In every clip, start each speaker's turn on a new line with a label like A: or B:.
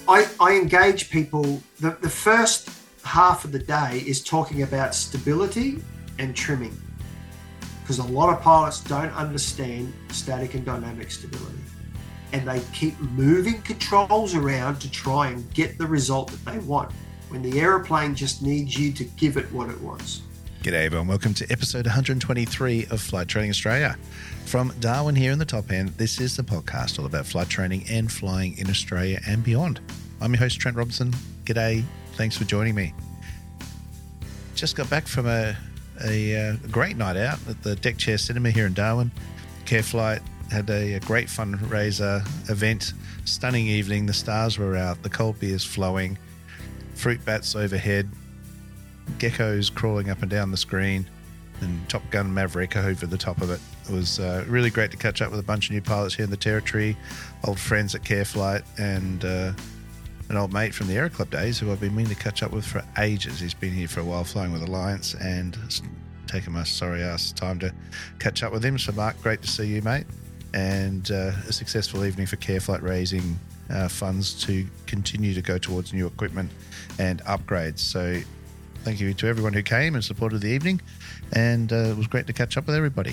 A: I engage people. The first half of the day is talking about stability and trimming, because a lot of pilots don't understand static and dynamic stability, and they keep moving controls around to try and get the result that they want, when the aeroplane just needs you to give it what it wants.
B: G'day everyone, welcome to episode 123 of Flight Training Australia. From Darwin here in the top end, this is the podcast all about flight training and flying in Australia and beyond. I'm your host, Trent Robinson. G'day, thanks for joining me. Just got back from a great night out at the Deck Chair Cinema here in Darwin. CareFlight had a great fundraiser event, stunning evening. The stars were out, the cold beers flowing, fruit bats overhead, geckos crawling up and down the screen, and Top Gun Maverick over the top of it. It was really great to catch up with a bunch of new pilots here in the territory, old friends at CareFlight, and an old mate from the Aero Club days who I've been meaning to catch up with for ages. He's been here for a while flying with Alliance, and it's taken my sorry ass time to catch up with him. So Mark, great to see you, mate. And a successful evening for CareFlight, raising funds to continue to go towards new equipment and upgrades. So thank you to everyone who came and supported the evening, and it was great to catch up with everybody.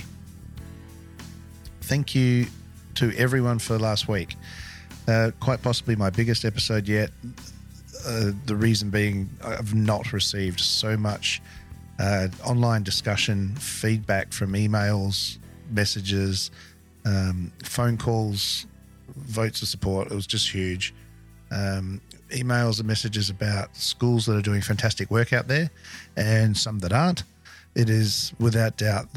B: Thank you to everyone for last week. Quite possibly my biggest episode yet. The reason being, I've not received so much online discussion, feedback from emails, messages, phone calls, votes of support. It was just huge. Emails and messages about schools that are doing fantastic work out there and some that aren't. It is without doubt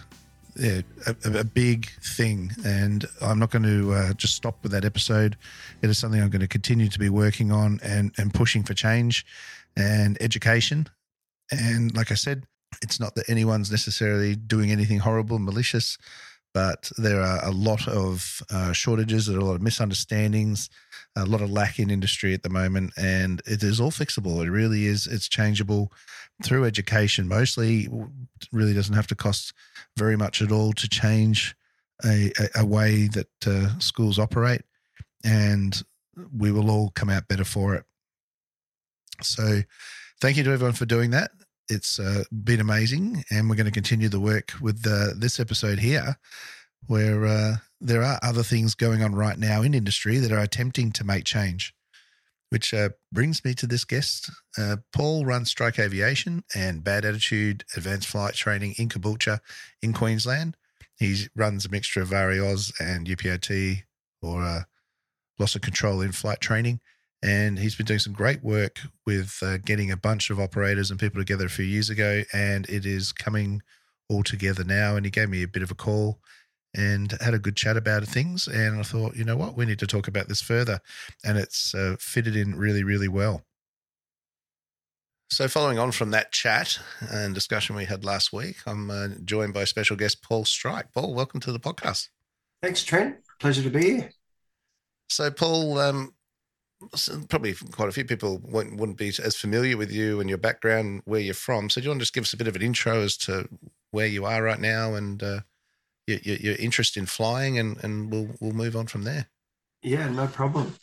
B: a big thing, and I'm not going to just stop with that episode. It is something I'm going to continue to be working on and pushing for change and education. And like I said, it's not that anyone's necessarily doing anything horrible and malicious, but there are a lot of shortages, there are a lot of misunderstandings, a lot of lack in industry at the moment, and it is all fixable. It really is. It's changeable through education. Mostly, it really doesn't have to cost very much at all to change a way that schools operate, and we will all come out better for it. So thank you to everyone for doing that. It's been amazing, and we're going to continue the work with this episode here, where there are other things going on right now in industry that are attempting to make change, which brings me to this guest. Paul runs Strike Aviation and Bad Attitude Advanced Flight Training in Caboolture in Queensland. He runs a mixture of VARIOZ and UPRT, or loss of control in flight training. And he's been doing some great work with getting a bunch of operators and people together a few years ago, and it is coming all together now. And he gave me a bit of a call and had a good chat about things. And I thought, you know what, we need to talk about this further. And it's fitted in really, really well. So following on from that chat and discussion we had last week, I'm joined by special guest Paul Strike. Paul, welcome to the podcast.
A: Thanks, Trent. Pleasure to be here.
B: So Paul, probably quite a few people wouldn't be as familiar with you and your background, where you're from. So do you want to just give us a bit of an intro as to where you are right now and your interest in flying, and we'll move on from there.
A: Yeah, no problem.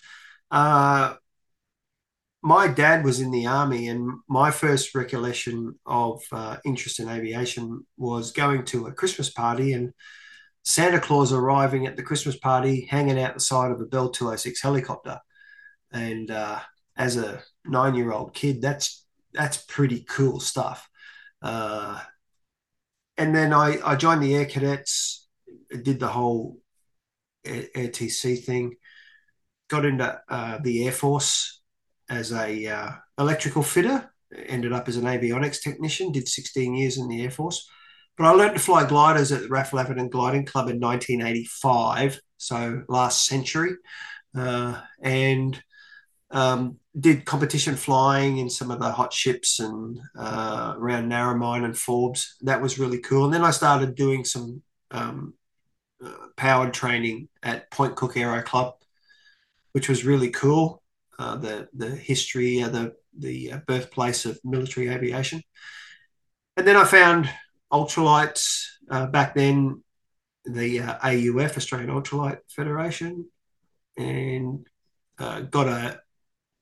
A: My dad was in the Army, and my first recollection of interest in aviation was going to a Christmas party and Santa Claus arriving at the Christmas party, hanging out the side of a Bell 206 helicopter. And as a 9-year-old kid, that's pretty cool stuff. And then I joined the Air Cadets, did the whole AirTC thing, got into the Air Force as a electrical fitter, ended up as an avionics technician, did 16 years in the Air Force. But I learned to fly gliders at the RAF Atherton Gliding Club in 1985, so last century, and did competition flying in some of the hot ships and around Narromine and Forbes. That was really cool. And then I started doing some powered training at Point Cook Aero Club, which was really cool. The history, the birthplace of military aviation. And then I found ultralights back then, the AUF, Australian Ultralight Federation, and got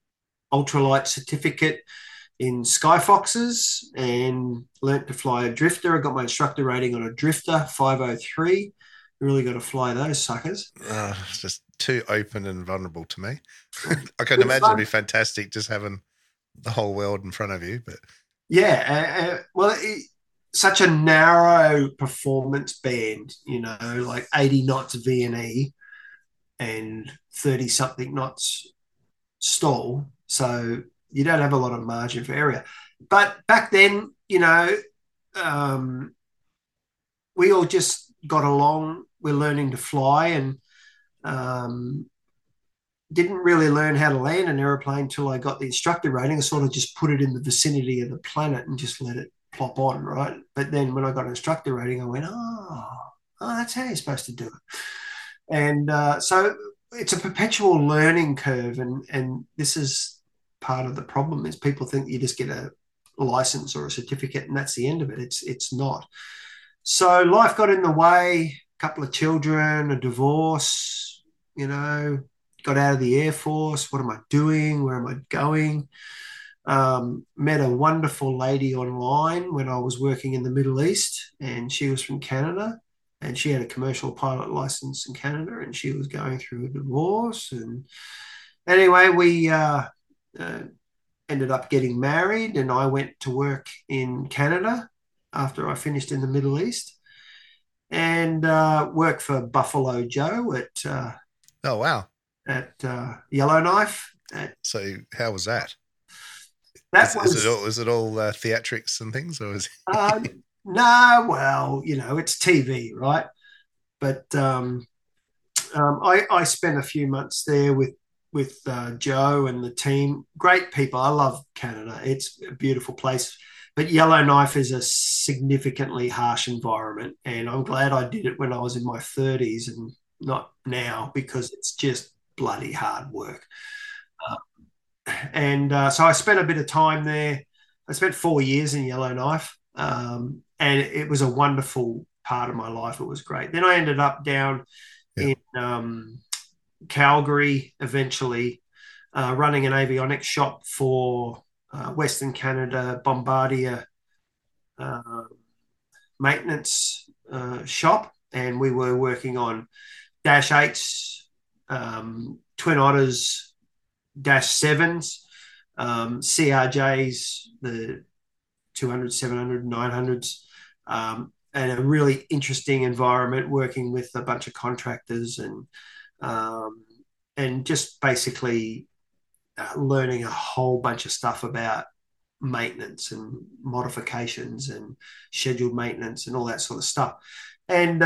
A: ultralight certificate in Skyfoxes and learnt to fly a drifter. I got my instructor rating on a drifter, 503. Really got to fly those suckers.
B: It's just too open and vulnerable to me. I can
A: Good
B: imagine
A: fun.
B: it'd be fantastic just having the whole world in front of you. But
A: Yeah, well, such a narrow performance band, like 80 knots VNE and 30 something knots stall. So you don't have a lot of margin for error. But back then, we all just got along. We're learning to fly and um, didn't really learn how to land an aeroplane until I got the instructor rating. I sort of just put it in the vicinity of the planet and just let it plop on, right? But then when I got an instructor rating, I went, that's how you're supposed to do it. And so it's a perpetual learning curve, and this is part of the problem is people think you just get a license or a certificate and that's the end of it. It's not. So life got in the way, a couple of children, a divorce, got out of the Air Force. What am I doing? Where am I going? Met a wonderful lady online when I was working in the Middle East, and she was from Canada, and she had a commercial pilot license in Canada, and she was going through a divorce. And anyway, we ended up getting married, and I went to work in Canada after I finished in the Middle East, and worked for Buffalo Joe
B: oh wow!
A: at Yellowknife.
B: So how was that?
A: That
B: Is it all theatrics and things, or is it?
A: No, well, it's TV, right? But I spent a few months there with Joe and the team. Great people. I love Canada. It's a beautiful place. But Yellowknife is a significantly harsh environment, and I'm glad I did it when I was in my 30s and not now, because it's just bloody hard work. And so I spent a bit of time there. I spent 4 years in Yellowknife, and it was a wonderful part of my life. It was great. Then I ended up down in Calgary, eventually running an avionics shop for Western Canada Bombardier maintenance shop, and we were working on Dash 8s, Twin Otters, Dash 7s, CRJs, the 200, 700, 900s, and a really interesting environment working with a bunch of contractors and just basically learning a whole bunch of stuff about maintenance and modifications and scheduled maintenance and all that sort of stuff. And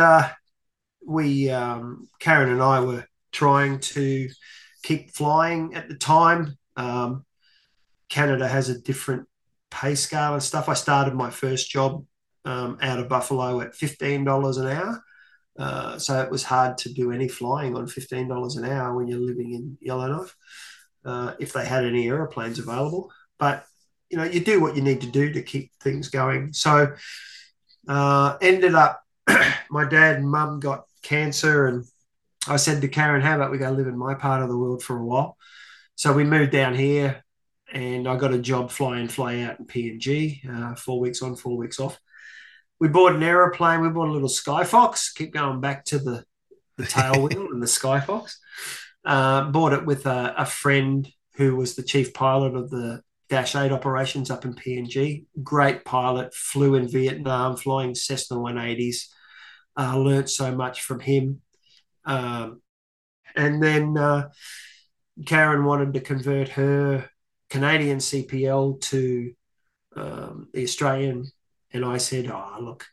A: Karen and I were trying to keep flying at the time. Canada has a different pay scale and stuff. I started my first job out of Buffalo at $15 an hour. So it was hard to do any flying on $15 an hour when you're living in Yellowknife, if they had any aeroplanes available. But, you do what you need to do to keep things going. So ended up, my dad and mum got cancer, and I said to Karen, how about we go live in my part of the world for a while? So we moved down here, and I got a job fly in, fly out in PNG, 4 weeks on, 4 weeks off. We bought an aeroplane. We bought a little Skyfox. Keep going back to the tailwheel and the Skyfox. Bought it with a friend who was the chief pilot of the Dash 8 operations up in PNG. Great pilot, flew in Vietnam, flying Cessna 180s. Learned so much from him. And then Karen wanted to convert her Canadian CPL to the Australian. And I said, look,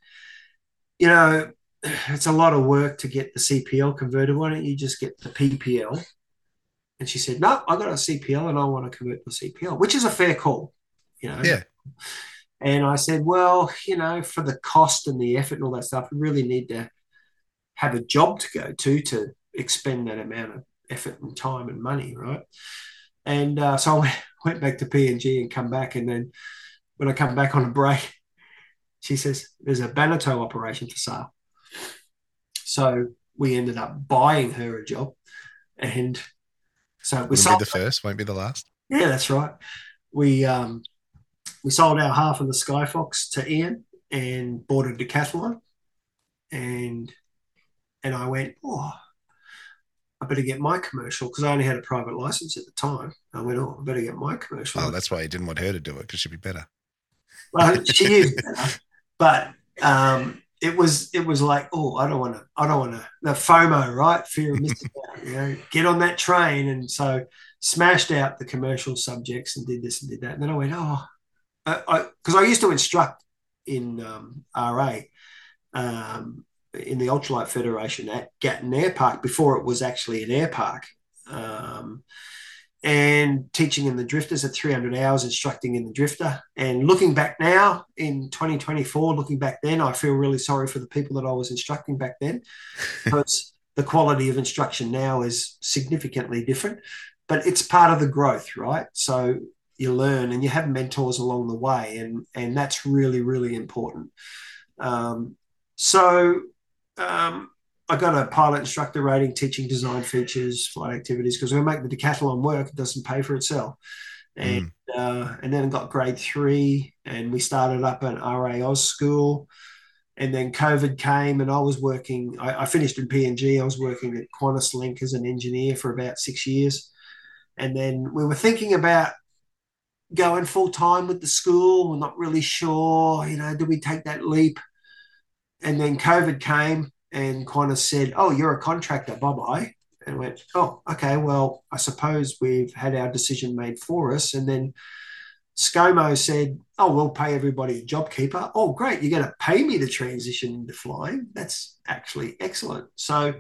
A: it's a lot of work to get the CPL converted. Why don't you just get the PPL? And she said, no, I got a CPL and I want to convert to CPL, which is a fair call,
B: Yeah.
A: And I said, well, for the cost and the effort and all that stuff, we really need to have a job to go to expend that amount of effort and time and money, right? And so I went back to PNG and come back. And then when I come back on a break, she says, there's a Banito operation for sale. So we ended up buying her a job. And so we
B: Wouldn't be the first, won't be the last.
A: Yeah, that's right. We sold our half of the Skyfox to Ian and bought a decathlon, and I went, oh, I better get my commercial because I only had a private license at the time. I went, oh, I better get my
B: Oh,
A: commercial.
B: that's why he didn't want her to do it because she'd be better.
A: Well, she is better, but it was like, oh, I don't want to the FOMO, right? Fear of missing out. Get on that train, and so smashed out the commercial subjects and did this and did that. And then I went, oh, because I used to instruct in RA in the Ultralight Federation at Gatton Air Park before it was actually an air park. Um, and teaching in the drifters at 300 hours, instructing in the drifter. And looking back now in 2024, looking back then, I feel really sorry for the people that I was instructing back then because the quality of instruction now is significantly different, but it's part of the growth, right? So you learn and you have mentors along the way, and that's really, really important. Um, so um, I got a pilot instructor rating, teaching design features, flight activities, because we make the decathlon work. It doesn't pay for itself. And
B: Mm.
A: and then got grade 3, and we started up an RA Oz school. And then COVID came, and I was working. I finished in PNG. I was working at Qantas Link as an engineer for about 6 years, and then we were thinking about going full time with the school. We're not really sure. Do we take that leap? And then COVID came and Qantas said, oh, you're a contractor, bye bye. And I went, oh, okay, well, I suppose we've had our decision made for us. And then ScoMo said, oh, we'll pay everybody a JobKeeper. Oh, great. You're going to pay me to transition into flying. That's actually excellent. So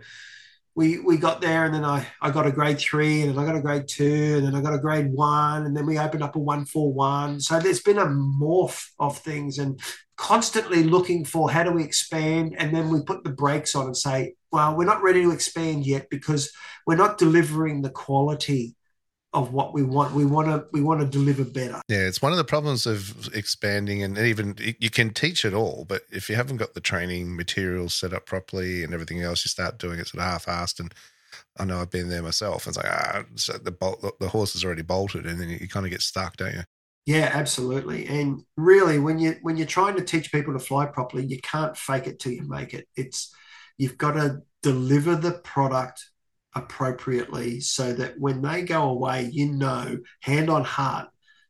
A: we got there, and then I got a grade 3, and then I got a grade 2, and then I got a grade 1, and then we opened up a 141. So there's been a morph of things, and constantly looking for how do we expand, and then we put the brakes on and say, well, we're not ready to expand yet because we're not delivering the quality of what we want. We want to deliver better.
B: Yeah, it's one of the problems of expanding, and even you can teach it all, but if you haven't got the training materials set up properly and everything else, you start doing it sort of half-assed. And I know I've been there myself. It's like so the horse is already bolted, and then you kind of get stuck, don't you?
A: Yeah, absolutely. And really, when you're trying to teach people to fly properly, you can't fake it till you make it. You've got to deliver the product appropriately so that when they go away, hand on heart,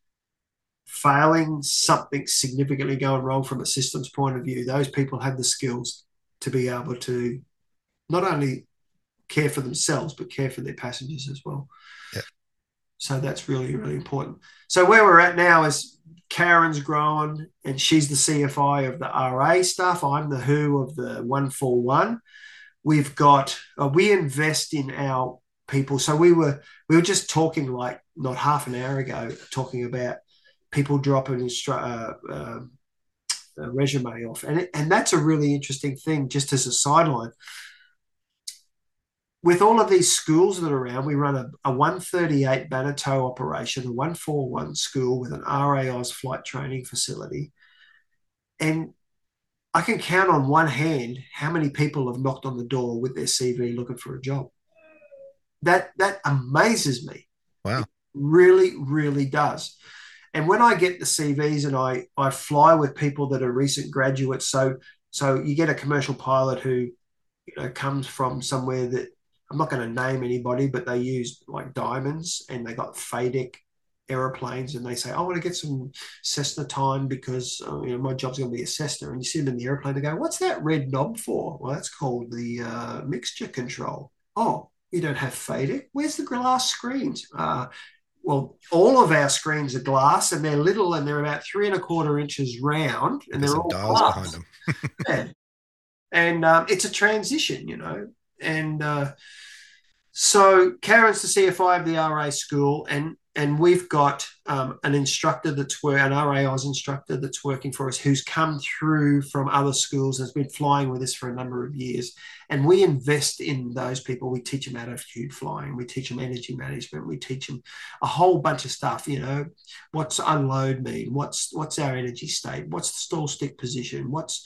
A: failing something significantly going wrong from a systems point of view, those people have the skills to be able to not only care for themselves, but care for their passengers as well.
B: Yeah.
A: So that's really, really important. So where we're at now is Karen's grown, and she's the CFI of the RA stuff. I'm the WHO of the 141. We invest in our people. So we were just talking like not half an hour ago, talking about people dropping a resume off, and that's a really interesting thing. Just as a sideline, with all of these schools that are around, we run a 138 Banato operation, a 141 school with an RAOS flight training facility. And I can count on one hand how many people have knocked on the door with their CV looking for a job. That amazes me.
B: Wow.
A: It really, really does. And when I get the CVs and I fly with people that are recent graduates, so you get a commercial pilot who comes from somewhere that I'm not going to name anybody, but they use like diamonds and they got FADEC aeroplanes, and they say, I want to get some Cessna time because my job's going to be a Cessna. And you see them in the airplane, they go, what's that red knob for? Well, that's called the mixture control. Oh, you don't have FADEC? Where's the glass screens? Well, all of our screens are glass, and they're little, and they're about 3.25 inches round, and
B: There's
A: they're
B: some
A: all
B: dials
A: glass.
B: behind them.
A: Yeah. And it's a transition. And so Karen's the CFI of the RA school, and we've got an instructor an RAI's instructor that's working for us who's come through from other schools, has been flying with us for a number of years. And we invest in those people. We teach them attitude flying. We teach them energy management. We teach them a whole bunch of stuff. What's unload mean? What's our energy state? What's the stall stick position? What's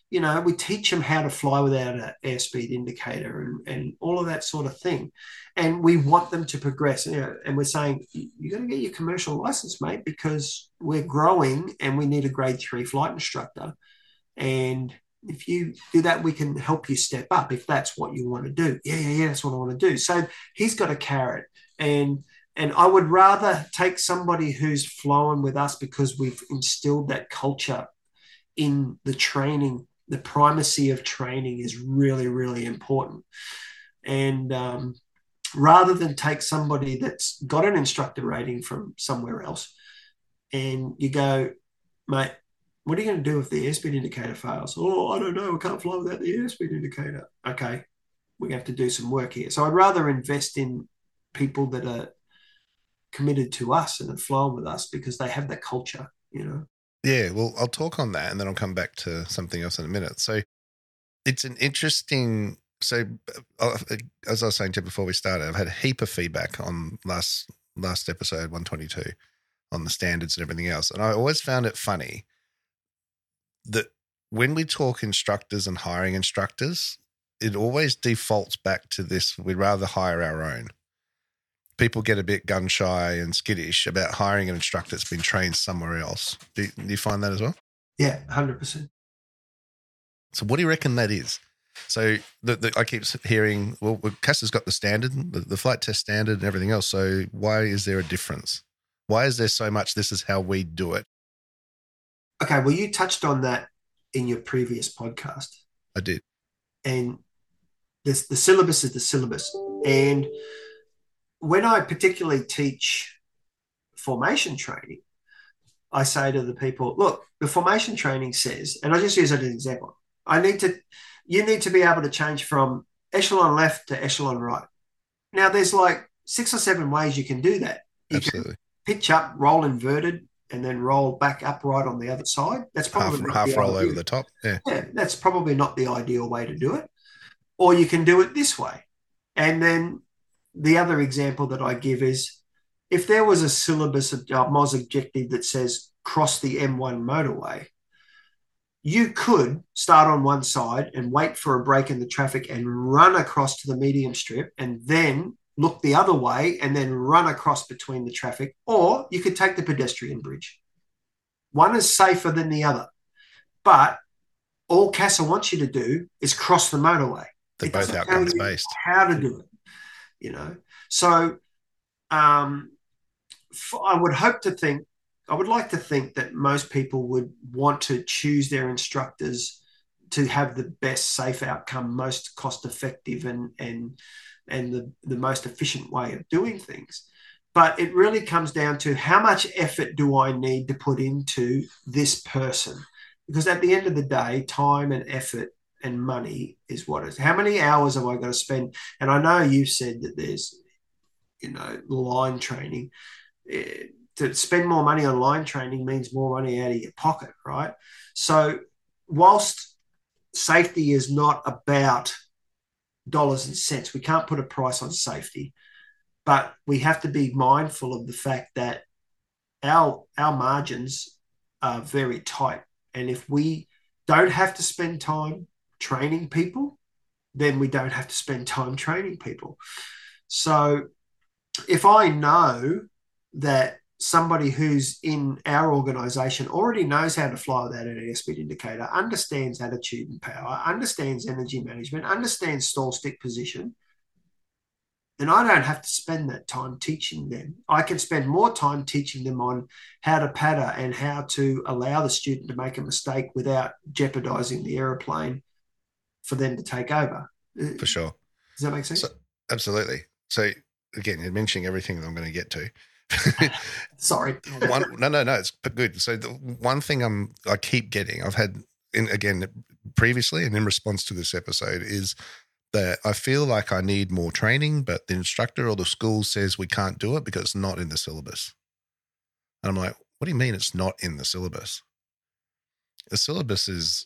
A: we teach them how to fly without an airspeed indicator and all of that sort of thing. And we want them to progress. And we're saying, you're going to get your commercial license, mate, because we're growing and we need a grade 3 flight instructor. And if you do that, we can help you step up if that's what you want to do. Yeah, that's what I want to do. So he's got a carrot. And I would rather take somebody who's flown with us because we've instilled that culture in the training. The primacy of training is really, really important. And rather than take somebody that's got an instructor rating from somewhere else and you go, mate, what are you going to do if the airspeed indicator fails? Oh, I don't know. I can't fly without the airspeed indicator. Okay, we have to do some work here. So I'd rather invest in people that are committed to us and have flown with us because they have that culture.
B: Yeah, well, I'll talk on that and then I'll come back to something else in a minute. So it's an interesting. So as I was saying to you before we started, I've had a heap of feedback on last episode 122 on the standards and everything else, and I always found it funny that when we talk instructors and hiring instructors, it always defaults back to this: we'd rather hire our own. People get a bit gun shy and skittish about hiring an instructor that's been trained somewhere else. Do you find that as well?
A: Yeah, 100%.
B: So what do you reckon that is? So I keep hearing, well, CASA's got the standard, the flight test standard and everything else. So why is there a difference? Why is there so much, this is how we do it?
A: Okay, well, you touched on that in your previous podcast.
B: I did.
A: And the syllabus is the syllabus. And when I particularly teach formation training, I say to the people, look, the formation training says, and I just use it as an example, you need to be able to change from echelon left to echelon right. Now, there's like 6 or 7 ways you can do that. You
B: Absolutely.
A: can pitch up, roll inverted, and then roll back upright on the other side. That's probably
B: half roll over the top. Yeah,
A: that's probably not the ideal way to do it. Or you can do it this way. And then the other example that I give is if there was a syllabus of MOS objective that says cross the M1 motorway, you could start on one side and wait for a break in the traffic and run across to the medium strip and then look the other way and then run across between the traffic, or you could take the pedestrian bridge. One is safer than the other, but all CASA wants you to do is cross the motorway.
B: They're both outcomes based.
A: How to do it, So I would like to think that most people would want to choose their instructors to have the best safe outcome, most cost effective and the most efficient way of doing things. But it really comes down to how much effort do I need to put into this person? Because at the end of the day, time and effort and money is what it is. How many hours have I got to spend? And I know you've said that there's, line training. To spend more money on line training means more money out of your pocket, right? So whilst safety is not about dollars and cents, we can't put a price on safety, but we have to be mindful of the fact that our margins are very tight. And if we don't have to spend time training people, then we don't have to spend time training people. So if I know that somebody who's in our organization already knows how to fly without an airspeed indicator, understands attitude and power, understands energy management, understands stall stick position, then I don't have to spend that time teaching them. I can spend more time teaching them on how to patter and how to allow the student to make a mistake without jeopardizing the aeroplane for them to take over.
B: For sure.
A: Does that make sense?
B: Absolutely. So again, you're mentioning everything that I'm going to get to.
A: Sorry.
B: No, it's good. So the one thing I keep getting, I've had previously and in response to this episode, is that I feel like I need more training, but the instructor or the school says we can't do it because it's not in the syllabus. And I'm like, what do you mean it's not in the syllabus? The syllabus is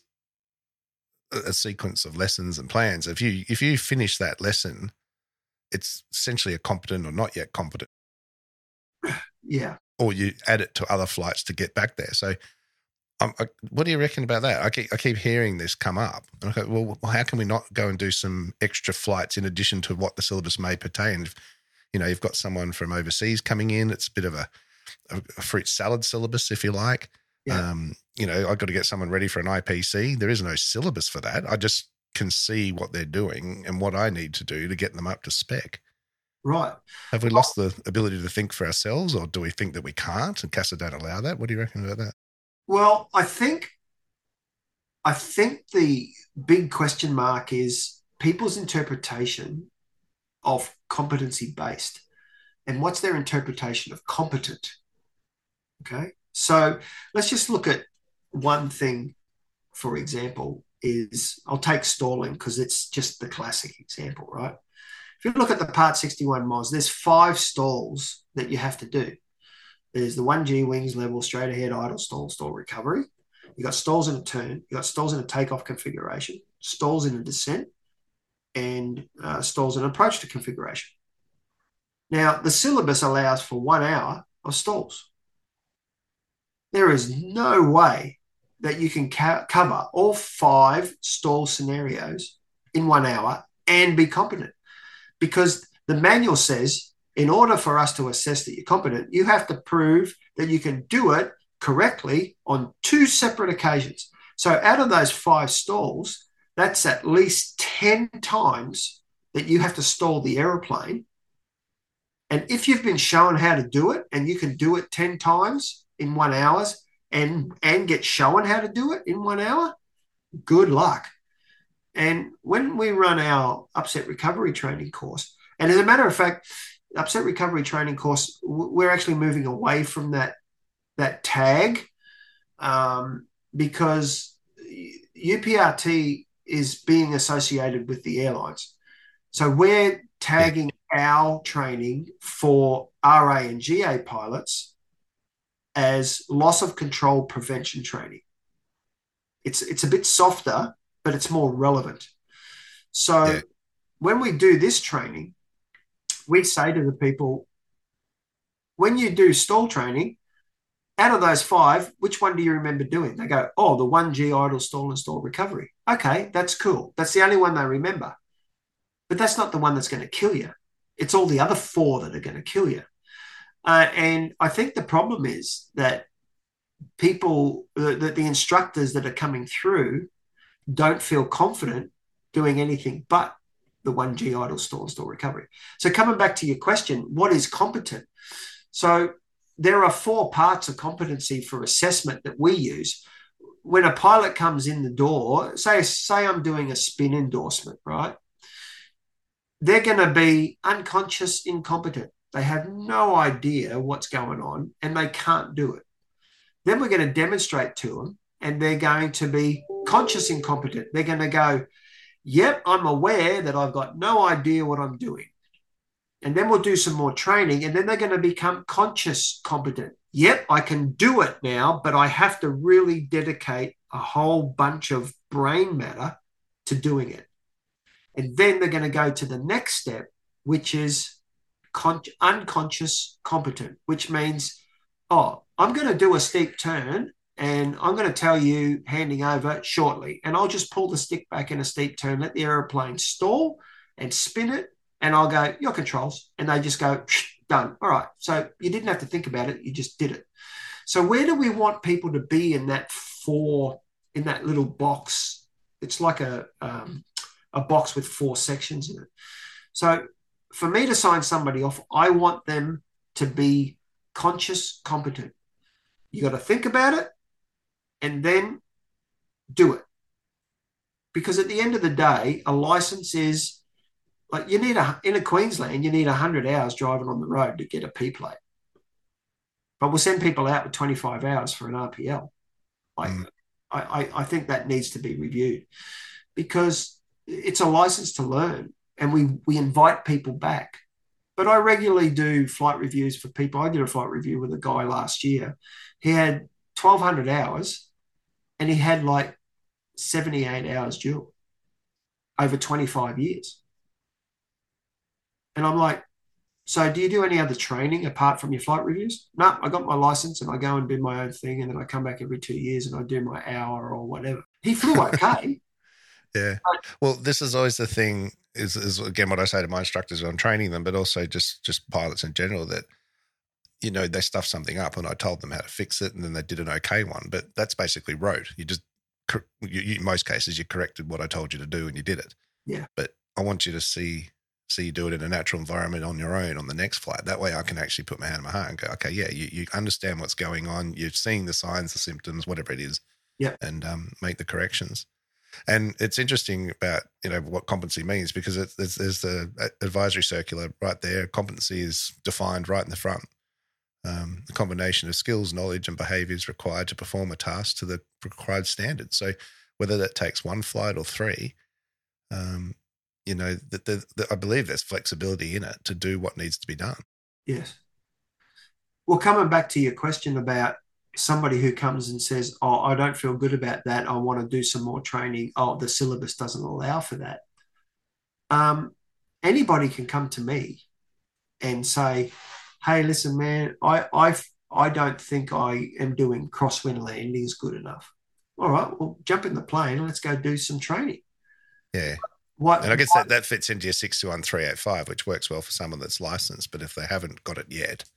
B: a sequence of lessons and plans. If you finish that lesson, it's essentially a competent or not yet competent.
A: Yeah.
B: Or you add it to other flights to get back there. So What do you reckon about that? I keep hearing this come up. And I go, well, how can we not go and do some extra flights in addition to what the syllabus may pertain? If, you've got someone from overseas coming in, it's a bit of a fruit salad syllabus, if you like.
A: Yeah.
B: I've got to get someone ready for an IPC. There is no syllabus for that. I just can see what they're doing and what I need to do to get them up to spec.
A: Right.
B: Have we lost the ability to think for ourselves, or do we think that we can't and CASA don't allow that? What do you reckon about that?
A: Well, I think the big question mark is people's interpretation of competency based, and what's their interpretation of competent. Okay, so let's just look at one thing. For example, is I'll take stalling because it's just the classic example, right? If you look at the Part 61 mods, there's 5 stalls that you have to do. There's the 1G wings level, straight ahead, idle, stall, stall recovery. You got stalls in a turn. You got stalls in a takeoff configuration, stalls in a descent, and stalls in an approach to configuration. Now, the syllabus allows for 1 hour of stalls. There is no way that you can cover all 5 stall scenarios in 1 hour and be competent, because the manual says in order for us to assess that you're competent, you have to prove that you can do it correctly on 2 separate occasions. So out of those 5 stalls, that's at least 10 times that you have to stall the aeroplane. And if you've been shown how to do it and you can do it 10 times in 1 hour and get shown how to do it in 1 hour, good luck. And when we run our upset recovery training course, and as a matter of fact, upset recovery training course, we're actually moving away from that tag because UPRT is being associated with the airlines. So we're tagging our training for RA and GA pilots as loss of control prevention training. It's a bit softer, but it's more relevant. So when we do this training, we say to the people, when you do stall training, out of those 5, which one do you remember doing? They go, oh, the 1G idle, stall, and stall recovery. Okay, that's cool. That's the only one they remember. But that's not the one that's going to kill you. It's all the other 4 that are going to kill you. And I think the problem is that people, that the instructors that are coming through don't feel confident doing anything but the 1G idle, stall, and stall recovery. So coming back to your question, what is competent? So there are 4 parts of competency for assessment that we use. When a pilot comes in the door, say I'm doing a spin endorsement, right? They're going to be unconscious incompetent. They have no idea what's going on and they can't do it. Then we're going to demonstrate to them and they're going to be conscious incompetent. They're going to go, yep, I'm aware that I've got no idea what I'm doing. And then we'll do some more training and then they're going to become conscious competent. Yep, I can do it now, but I have to really dedicate a whole bunch of brain matter to doing it. And then they're going to go to the next step, which is unconscious competent, which means, oh, I'm going to do a steep turn and I'm going to tell you handing over shortly. And I'll just pull the stick back in a steep turn, let the aeroplane stall and spin it. And I'll go, your controls. And they just go, done. All right. So you didn't have to think about it. You just did it. So where do we want people to be in that in that little box? It's like a box with 4 sections in it. So for me to sign somebody off, I want them to be conscious competent. You got to think about it and then do it. Because at the end of the day, a license is like in Queensland, you need 100 hours driving on the road to get a P plate. But we'll send people out with 25 hours for an RPL. I think that needs to be reviewed because it's a license to learn and we invite people back. But I regularly do flight reviews for people. I did a flight review with a guy last year. He had 1,200 hours and he had like 78 hours dual over 25 years. And I'm like, So do you do any other training apart from your flight reviews? No, I got my license and I go and do my own thing, and then I come back every 2 years and I do my hour or whatever. He flew okay.
B: Yeah. Well, this is always the thing is again what I say to my instructors when I'm training them, but also just pilots in general that, they stuffed something up and I told them how to fix it and then they did an okay one. But that's basically rote. You just, in most cases, you corrected what I told you to do and you did it.
A: Yeah.
B: But I want you to see you do it in a natural environment on your own on the next flight. That way I can actually put my hand in my heart and go, okay, yeah, you understand what's going on. You're seeing the signs, the symptoms, whatever it is,
A: Yeah.
B: and make the corrections. And it's interesting about, what competency means because there's the advisory circular right there. Competency is defined right in the front. The combination of skills, knowledge, and behaviours required to perform a task to the required standard. So whether that takes one flight or three, I believe there's flexibility in it to do what needs to be done.
A: Yes. Well, coming back to your question about somebody who comes and says, "Oh, I don't feel good about that. I want to do some more training." Oh, the syllabus doesn't allow for that. Anybody can come to me and say, "Hey, listen, man, I don't think I am doing crosswind landings good enough." All right, well, jump in the plane and let's go do some training.
B: Yeah.
A: What?
B: And I guess that fits into your 621-385, which works well for someone that's licensed. But if they haven't got it yet,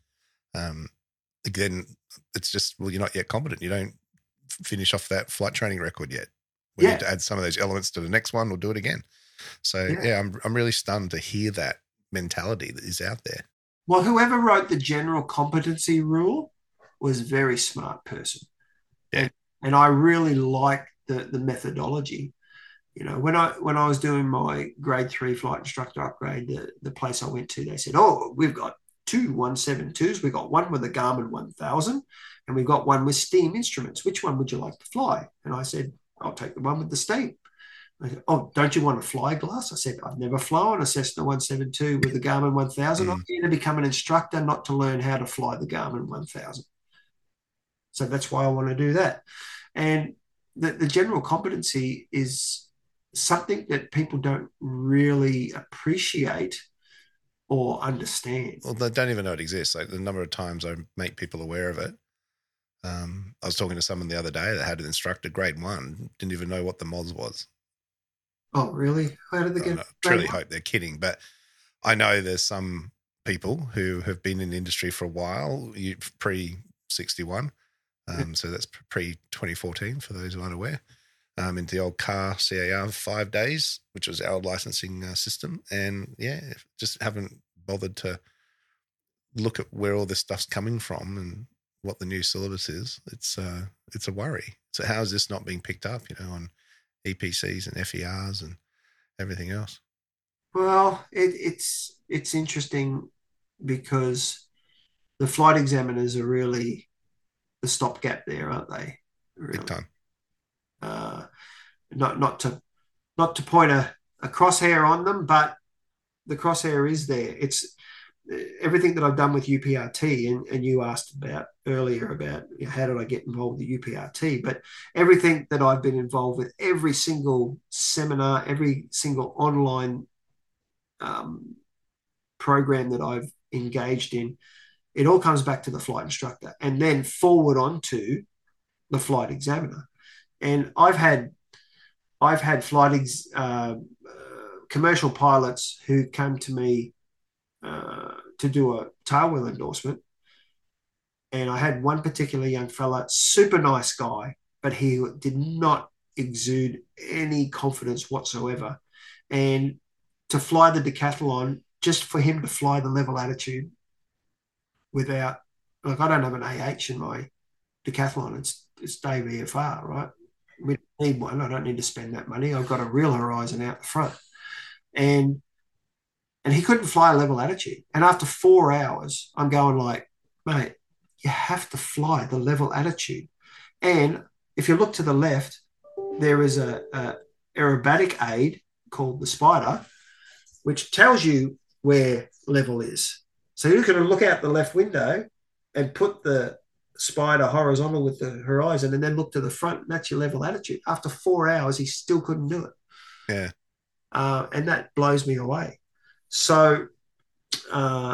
B: then it's just, well, you're not yet competent. You don't finish off that flight training record yet. We need to add some of those elements to the next one. We'll do it again. So, I'm really stunned to hear that mentality that is out there.
A: Well, whoever wrote the general competency rule was a very smart person.
B: Yeah.
A: And I really like the methodology. When I was doing my grade 3 flight instructor upgrade, the place I went to, they said, "Oh, we've got 2 172s. We've got one with a Garmin 1000 and we've got one with steam instruments. Which one would you like to fly?" And I said, "I'll take the one with the steam." I said, "Oh, don't you want a fly glass?" I said, "I've never flown a Cessna 172 with a Garmin 1000. I'm here to become an instructor, not to learn how to fly the Garmin 1000. So that's why I want to do that." And the general competency is something that people don't really appreciate or understand.
B: Well, they don't even know it exists. Like the number of times I make people aware of it. I was talking to someone the other day that had an instructor, grade 1, didn't even know what the MOS was.
A: Oh, really? How did they get?
B: I truly hope they're kidding, but I know there's some people who have been in the industry for a while, pre-61, so that's pre-2014 for those who aren't aware, into the old car CAR 5 days, which was our licensing system, and just haven't bothered to look at where all this stuff's coming from and what the new syllabus is. It's a worry. So how is this not being picked up, on EPCs and FERs and everything else?
A: Well, it's interesting because the flight examiners are really the stopgap there, aren't they? Really.
B: Big time.
A: Not to point a crosshair on them, but the crosshair is there. It's everything that I've done with UPRT, and you asked about earlier about how did I get involved with UPRT, but everything that I've been involved with, every single seminar, every single online program that I've engaged in, it all comes back to the flight instructor and then forward on to the flight examiner. And I've had commercial pilots who came to me to do a tailwheel endorsement. And I had one particular young fella, super nice guy, but he did not exude any confidence whatsoever. And to fly the decathlon, just for him to fly the level attitude without, like, I don't have an AH in my decathlon. It's Dave EFR, right? We don't need one. I don't need to spend that money. I've got a real horizon out the front. And he couldn't fly a level attitude. And after 4 hours, I'm going like, mate, you have to fly the level attitude. And if you look to the left, there is a aerobatic aid called the Spider, which tells you where level is. So you're going to look out the left window and put the Spider horizontal with the horizon and then look to the front, and that's your level attitude. After 4 hours, he still couldn't do it.
B: Yeah.
A: And that blows me away. So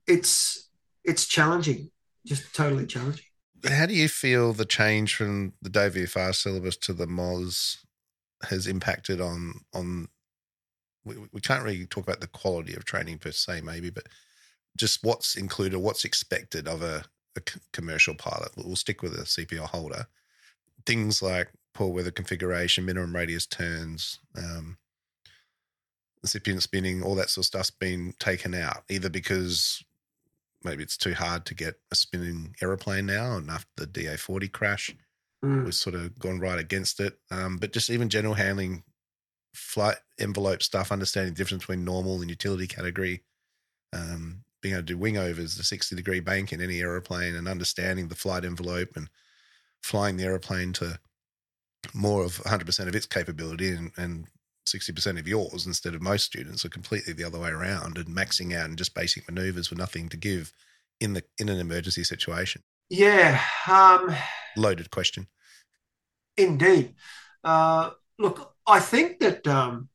A: it's challenging, just totally challenging.
B: How do you feel the change from the WFR syllabus to the MOS has impacted on we can't really talk about the quality of training per se, maybe, but just what's included, what's expected of a commercial pilot. We'll stick with a CPL holder. Things like poor weather configuration, minimum radius turns, incipient spinning, all that sort of stuff's been taken out, either because maybe it's too hard to get a spinning aeroplane now, and after the DA-40 crash, we've sort of gone right against it. But just even general handling, flight envelope stuff, understanding the difference between normal and utility category, being able to do wing overs, the 60-degree bank in any aeroplane, and understanding the flight envelope and flying the aeroplane to more of 100% of its capability and 60% of yours instead of most students are completely the other way around and maxing out and just basic maneuvers with nothing to give in an emergency situation.
A: Yeah.
B: Loaded question.
A: Indeed. Look, I think that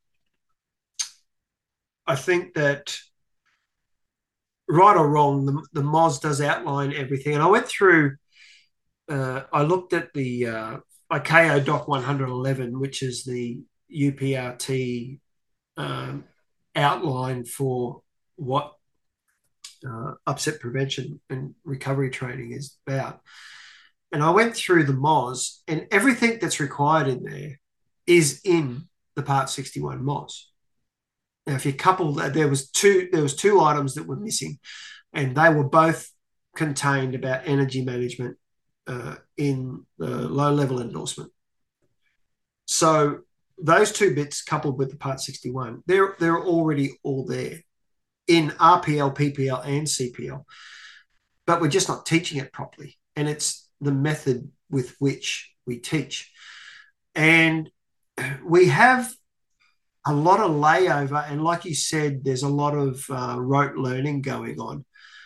A: right or wrong, the MOS does outline everything. And I went through, I looked at the ICAO Doc 111, which is the UPRT outline for what upset prevention and recovery training is about. And I went through the MOS, and everything that's required in there is in the Part 61 MOS. Now, if you couple that, there was two items that were missing, and they were both contained about energy management in the low-level endorsement. So those two bits, coupled with the Part 61, they're already all there in RPL, PPL, and CPL, but we're just not teaching it properly, and it's the method with which we teach. And we have a lot of layover, and like you said, there's a lot of rote learning going on.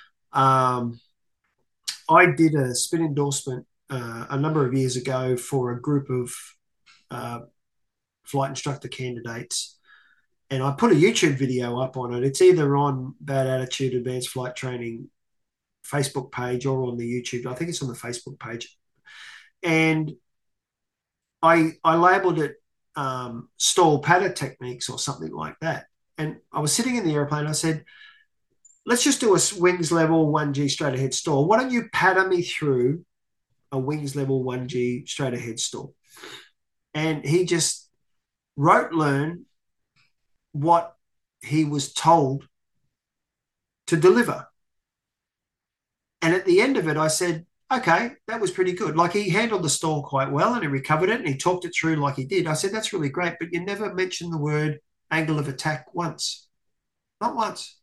A: I did a spin endorsement a number of years ago for a group of flight instructor candidates, and I put a YouTube video up on it. It's either on Bad Attitude Advanced Flight Training Facebook page or on the YouTube. I think it's on the Facebook page. And I labeled it stall patter techniques or something like that. And I was sitting in the airplane. I said, let's just do a wings level 1G straight ahead stall. Why don't you patter me through a wings level 1G straight ahead stall? And he just rote learn what he was told to deliver. And at the end of it, I said, okay, that was pretty good. Like, he handled the stall quite well and he recovered it and he talked it through like he did. I said, that's really great, but you never mentioned the word angle of attack once. Not once.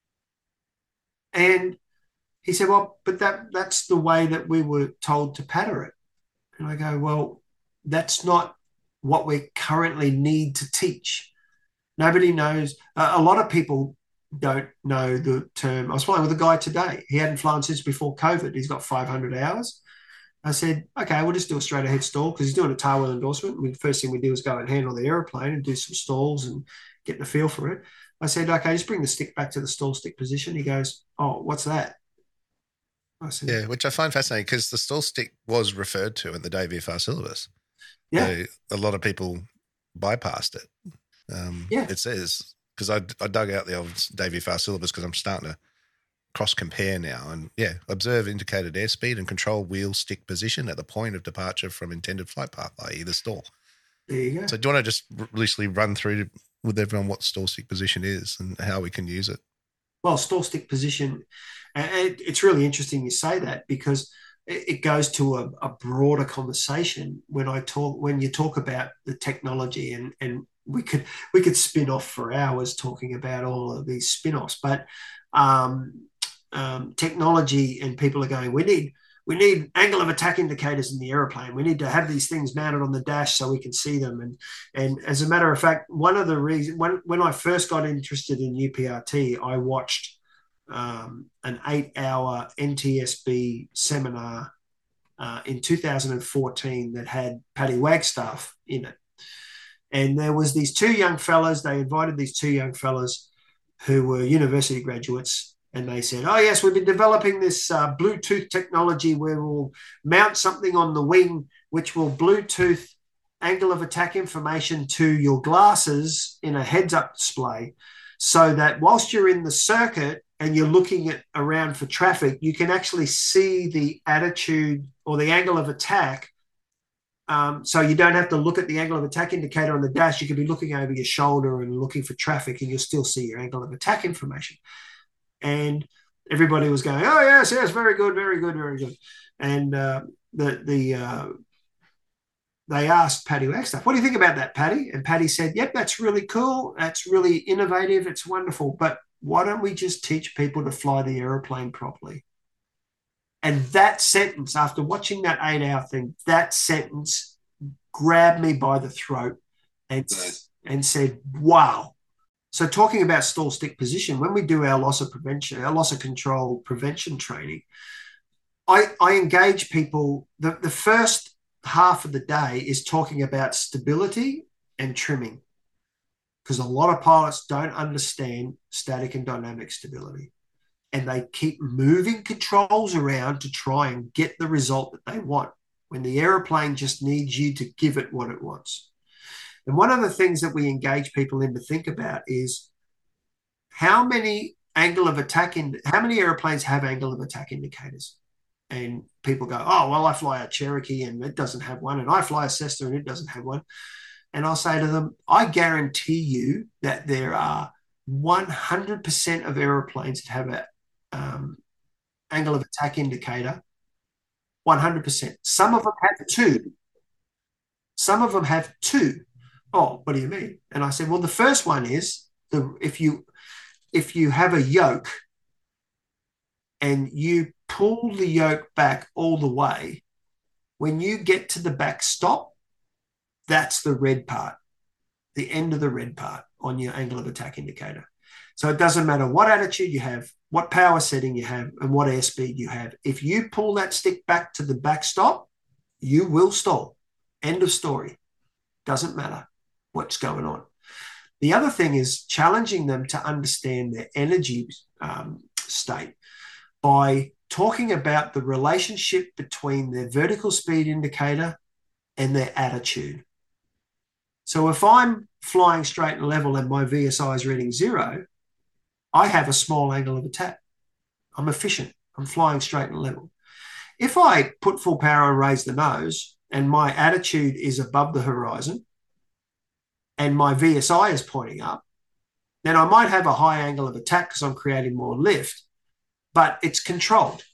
A: And he said, well, but that's the way that we were told to patter it. And I go, well, that's not what we currently need to teach. Nobody knows. A lot of people don't know the term. I was flying with a guy today. He hadn't flown since before COVID. He's got 500 hours. I said, okay, we'll just do a straight ahead stall because he's doing a tail wheel endorsement. The first thing we do is go and handle the aeroplane and do some stalls and get the feel for it. I said, okay, just bring the stick back to the stall stick position. He goes, oh, what's that? I said,
B: yeah, which I find fascinating because the stall stick was referred to in the WFR syllabus.
A: Yeah.
B: A lot of people bypassed it. It says, because I dug out the old WFR syllabus because I'm starting to cross compare now, and observe indicated airspeed and control wheel stick position at the point of departure from intended flight path, i.e. the stall.
A: There you go.
B: So do you want to just loosely run through with everyone what stall stick position is and how we can use it?
A: Well, stall stick position, it's really interesting you say that because it goes to a broader conversation when you talk about the technology, and we could spin off for hours talking about all of these spin-offs, but technology, and people are going, we need angle of attack indicators in the airplane. We need to have these things mounted on the dash so we can see them. And as a matter of fact, one of the reasons when I first got interested in UPRT, I watched an 8-hour NTSB seminar in 2014 that had Paddy Wagstaff in it. And there was these two young fellas. They invited these two young fellas who were university graduates, And they said, oh, yes, we've been developing this Bluetooth technology where we'll mount something on the wing which will Bluetooth angle of attack information to your glasses in a heads-up display so that whilst you're in the circuit and you're looking at around for traffic, you can actually see the attitude or the angle of attack. So you don't have to look at the angle of attack indicator on the dash. You could be looking over your shoulder and looking for traffic, and you'll still see your angle of attack information. And everybody was going, oh, yes, very good, very good, very good. And they asked Paddy Wagstaff, what do you think about that, Paddy? And Paddy said, yep, that's really cool. That's really innovative. It's wonderful. But why don't we just teach people to fly the aeroplane properly? And that sentence, after watching that 8-hour thing, that sentence grabbed me by the throat and said, wow. So talking about stall stick position, when we do our loss of control prevention training, I engage people. The first half of the day is talking about stability and trimming, because a lot of pilots don't understand static and dynamic stability. And they keep moving controls around to try and get the result that they want, when the aeroplane just needs you to give it what it wants. And one of the things that we engage people in to think about is how many airplanes have angle of attack indicators? And people go, oh, well, I fly a Cherokee and it doesn't have one, and I fly a Cessna and it doesn't have one. And I'll say to them, I guarantee you that there are 100% of airplanes that have a angle of attack indicator, 100%. Some of them have two. Some of them have two. Oh, what do you mean? And I said, well, the first one is if you have a yoke and you pull the yoke back all the way, when you get to the back stop, that's the red part, the end of the red part on your angle of attack indicator. So it doesn't matter what attitude you have, what power setting you have, and what airspeed you have. If you pull that stick back to the backstop, you will stall. End of story. Doesn't matter what's going on. The other thing is challenging them to understand their energy state by talking about the relationship between their vertical speed indicator and their attitude. So if I'm flying straight and level and my VSI is reading 0, I have a small angle of attack. I'm efficient. I'm flying straight and level. If I put full power and raise the nose and my attitude is above the horizon and my VSI is pointing up, then I might have a high angle of attack because I'm creating more lift, but it's controlled.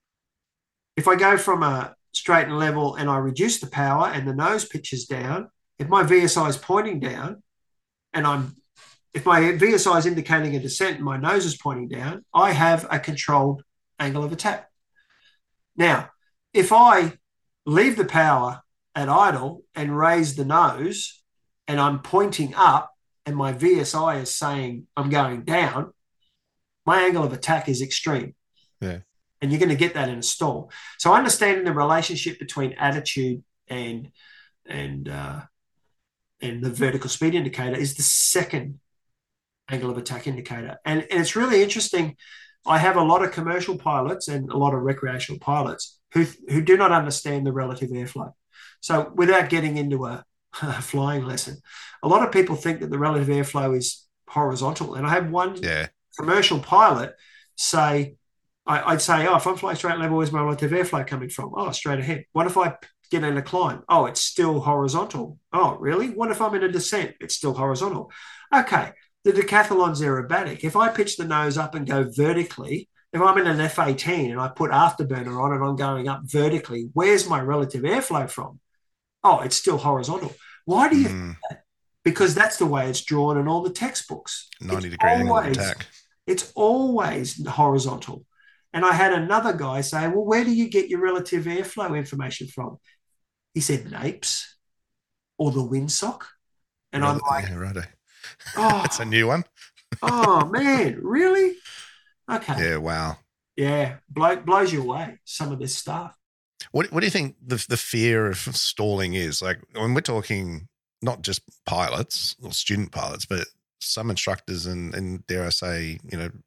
A: If I go from a straight and level and I reduce the power and the nose pitches down, if my VSI is pointing down and if my VSI is indicating a descent and my nose is pointing down, I have a controlled angle of attack. Now, if I leave the power at idle and raise the nose and I'm pointing up and my VSI is saying I'm going down, my angle of attack is extreme.
B: Yeah.
A: And you're going to get that in a stall. So understanding the relationship between attitude and the vertical speed indicator is the second angle of attack indicator. And it's really interesting. I have a lot of commercial pilots and a lot of recreational pilots who do not understand the relative airflow. So without getting into a flying lesson, a lot of people think that the relative airflow is horizontal. And I had one commercial pilot say, I'd say, oh, if I'm flying straight level, where's my relative airflow coming from? Oh, straight ahead. What if I get in a climb? Oh, it's still horizontal. Oh, really? What if I'm in a descent? It's still horizontal. Okay. The decathlon's aerobatic. If I pitch the nose up and go vertically, if I'm in an F-18 and I put afterburner on and I'm going up vertically, where's my relative airflow from? Oh, it's still horizontal. Why do you think that? Because that's the way it's drawn in all the textbooks.
B: 90-degree angle of attack.
A: It's always horizontal. And I had another guy say, well, where do you get your relative airflow information from? He said, NAIPS or the windsock. And I'm like,
B: yeah, righto.
A: Oh,
B: that's a new one.
A: Oh, man, really? Okay.
B: Yeah, wow.
A: Yeah, blows you away, some of this stuff.
B: What do you think the fear of stalling is? Like, when we're talking not just pilots or student pilots, but some instructors and dare I say,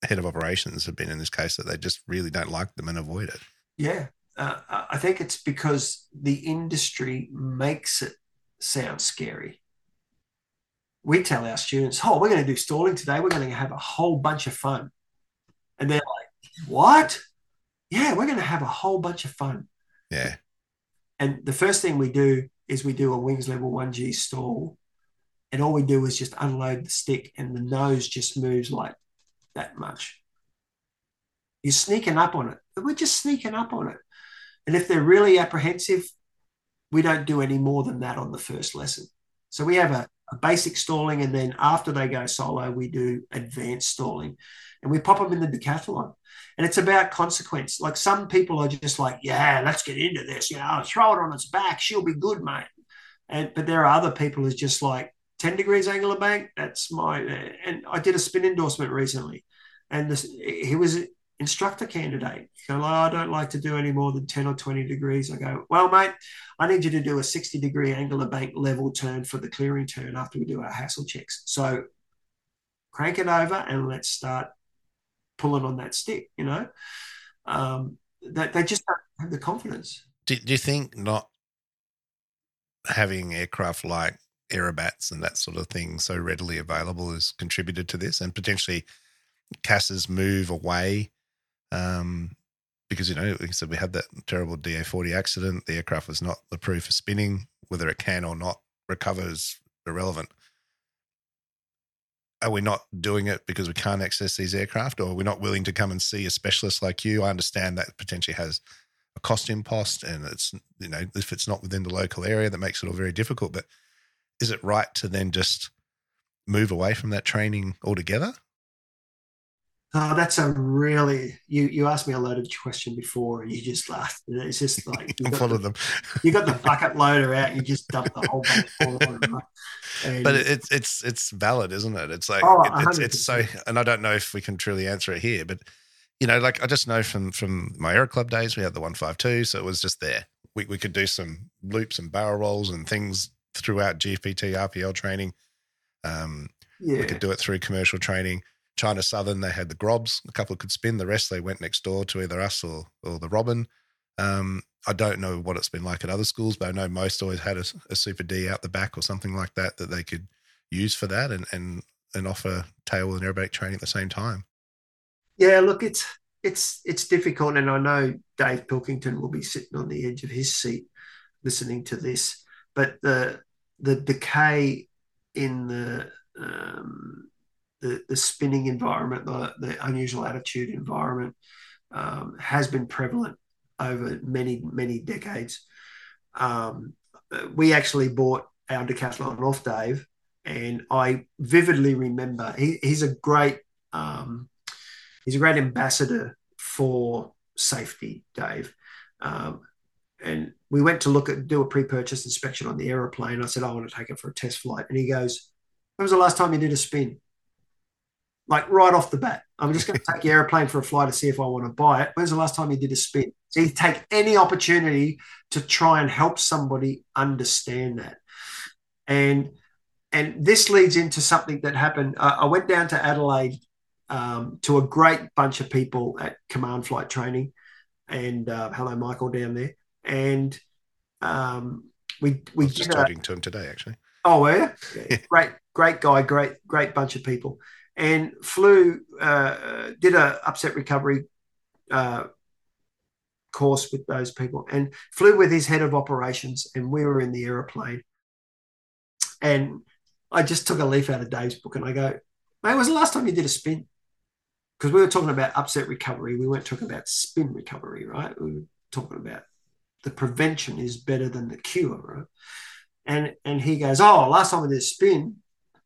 B: head of operations have been in this case that they just really don't like them and avoid it.
A: Yeah. I think it's because the industry makes it sound scary. We tell our students, oh, we're going to do stalling today. We're going to have a whole bunch of fun. And they're like, what? Yeah, we're going to have a whole bunch of fun.
B: Yeah.
A: And the first thing we do is we do a wings level 1G stall. And all we do is just unload the stick and the nose just moves like that much. You're sneaking up on it. We're just sneaking up on it. And if they're really apprehensive, we don't do any more than that on the first lesson. So we have a basic stalling, and then after they go solo, we do advanced stalling. And we pop them in the decathlon. And it's about consequence. Like some people are just like, yeah, let's get into this. I'll throw it on its back. She'll be good, mate. But there are other people who's just like 10 degrees angular bank. That's my, and I did a spin endorsement recently, and he was an instructor candidate. He goes, I don't like to do any more than 10 or 20 degrees. I go, well, mate, I need you to do a 60-degree angular bank level turn for the clearing turn after we do our hassle checks. So crank it over and let's start pulling on that stick, that they just don't have the confidence.
B: Do you think not having aircraft like Aerobats and that sort of thing so readily available has contributed to this, and potentially CAS's move away? Because, like I said, we had that terrible DA-40 accident. The aircraft was not approved for spinning. Whether it can or not recover is irrelevant. Are we not doing it because we can't access these aircraft, or are we not willing to come and see a specialist like you? I understand that potentially has a cost impost, and it's, if it's not within the local area, that makes it all very difficult. But is it right to then just move away from that training altogether?
A: Oh, that's a really, you asked me a loaded question before and you just laughed. It's just like
B: I'm full of them.
A: You got the bucket loader out, you just dump the whole bunch on it, right?
B: But it's valid, isn't it? It's like it's so, and I don't know if we can truly answer it here, but like I just know from my Aero Club days, we had the 152, so it was just there. We could do some loops and barrel rolls and things throughout GFPT RPL training. We could do it through commercial training. China Southern, they had the Grobs. A couple could spin. The rest, they went next door to either us or the Robin. I don't know what it's been like at other schools, but I know most always had a Super D out the back or something like that they could use for that and offer tail and aerobatic training at the same time.
A: Yeah, look, it's difficult, and I know Dave Pilkington will be sitting on the edge of his seat listening to this, but the decay in the spinning environment, the unusual attitude environment, has been prevalent over many, many decades. We actually bought our decathlon off Dave, and I vividly remember he's a great ambassador for safety, Dave. And we went to do a pre-purchase inspection on the aeroplane. I said, I want to take it for a test flight. And he goes, when was the last time you did a spin? Like right off the bat, I'm just going to take the airplane for a fly to see if I want to buy it. When's the last time you did a spin? So you take any opportunity to try and help somebody understand that. And this leads into something that happened. I went down to Adelaide to a great bunch of people at Command Flight Training, and hello, Michael, down there. And we
B: I was just talking to him today, actually.
A: Oh, were you? Yeah. Great guy, great bunch of people. And flew, did a upset recovery course with those people, and flew with his head of operations, and we were in the aeroplane. And I just took a leaf out of Dave's book and I go, mate, when was the last time you did a spin? Because we were talking about upset recovery. We weren't talking about spin recovery, right? We were talking about the prevention is better than the cure, right? And he goes, oh, last time I did a spin,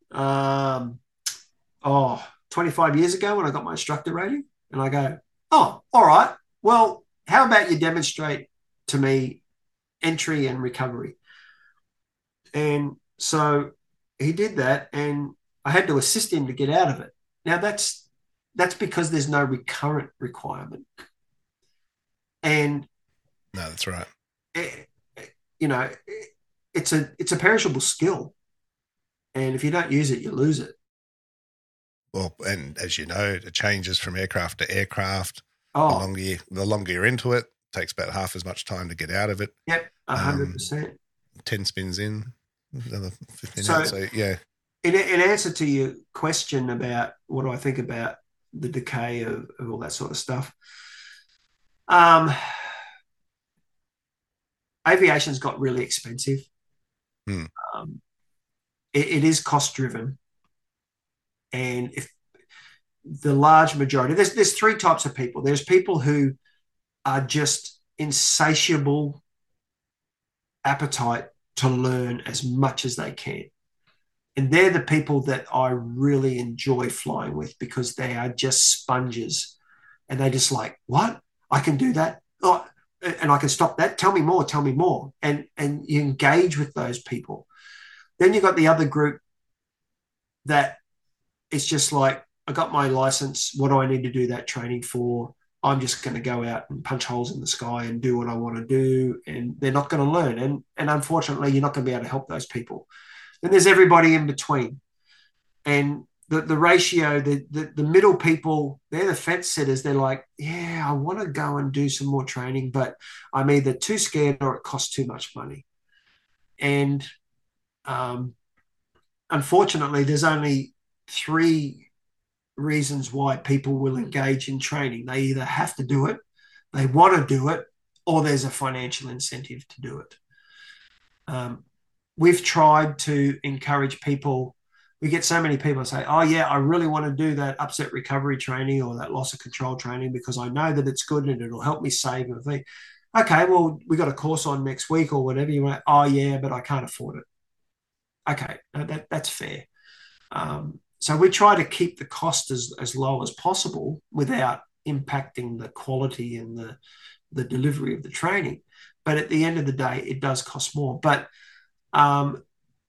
A: 25 years ago when I got my instructor rating. And I go, oh, all right. Well, how about you demonstrate to me entry and recovery? And so he did that, and I had to assist him to get out of it. Now that's because there's no recurrent requirement. And
B: no, that's right.
A: It's a perishable skill. And if you don't use it, you lose it.
B: Well, and as you know, it changes from aircraft to aircraft.
A: Oh,
B: The longer you're into it, takes about half as much time to get out of it.
A: yep,
B: Um,
A: 100%.
B: 10 spins in, another 15 out.
A: So,
B: So, yeah.
A: in answer to your question about what do I think about the decay of all that sort of stuff, um, aviation's got really expensive.
B: Hmm.
A: Um, it is cost driven, and if the large majority, there's three types of people. There's people who are just insatiable appetite to learn as much as they can. And they're the people that I really enjoy flying with because they are just sponges. And they just like, what? I can do that. Oh, and I can stop that. Tell me more. Tell me more. And you engage with those people. Then you've got the other group that it's just like, I got my license. What do I need to do that training for? I'm just going to go out and punch holes in the sky and do what I want to do. And they're not going to learn. And unfortunately, you're not going to be able to help those people. Then there's everybody in between. And the ratio, the middle people, they're the fence sitters. They're like, yeah, I want to go and do some more training, but I'm either too scared or it costs too much money. And um, unfortunately, there's only three reasons why people will engage in training. They either have to do it, they want to do it, or there's a financial incentive to do it. We've tried to encourage people. We get so many people say, oh, yeah, I really want to do that upset recovery training or that loss of control training because I know that it's good and it'll help me save. And I think, okay, well, we got a course on next week or whatever. You want, oh, yeah, but I can't afford it. Okay, that's fair. So we try to keep the cost as low as possible without impacting the quality and the delivery of the training. But at the end of the day, it does cost more. But um,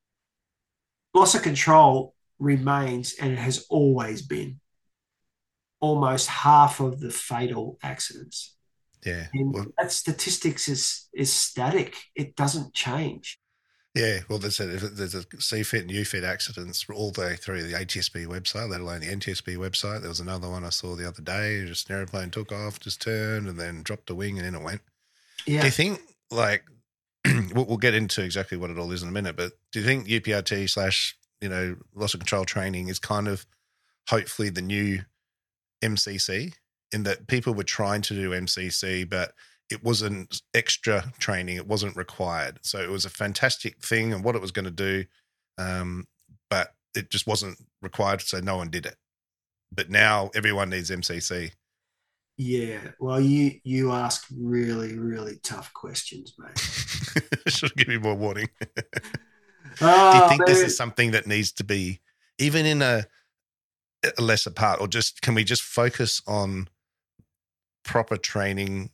A: loss of control remains, and it has always been almost half of the fatal accidents.
B: Yeah.
A: And
B: Well,
A: that statistics is static. It doesn't change.
B: yeah. Well, there's a CFIT and UFIT accidents all the way through the ATSB website, let alone the NTSB website. There was another one I saw the other day. Just an airplane took off, just turned, and then dropped a wing, and in it went. Do
A: Yeah.
B: you think, like, we'll get into exactly what it all is in a minute, but do you think UPRT / loss of control training is kind of hopefully the new MCC, in that people were trying to do MCC, but it wasn't extra training. It wasn't required. So it was a fantastic thing and what it was going to do, but it just wasn't required, so no one did it. But now everyone needs MCC.
A: Yeah. Well, you ask really, really tough questions, mate.
B: Should give you more warning. Do you
A: Oh,
B: think this
A: man.
B: is something that needs to be even in a lesser part, or just can we just focus on proper training?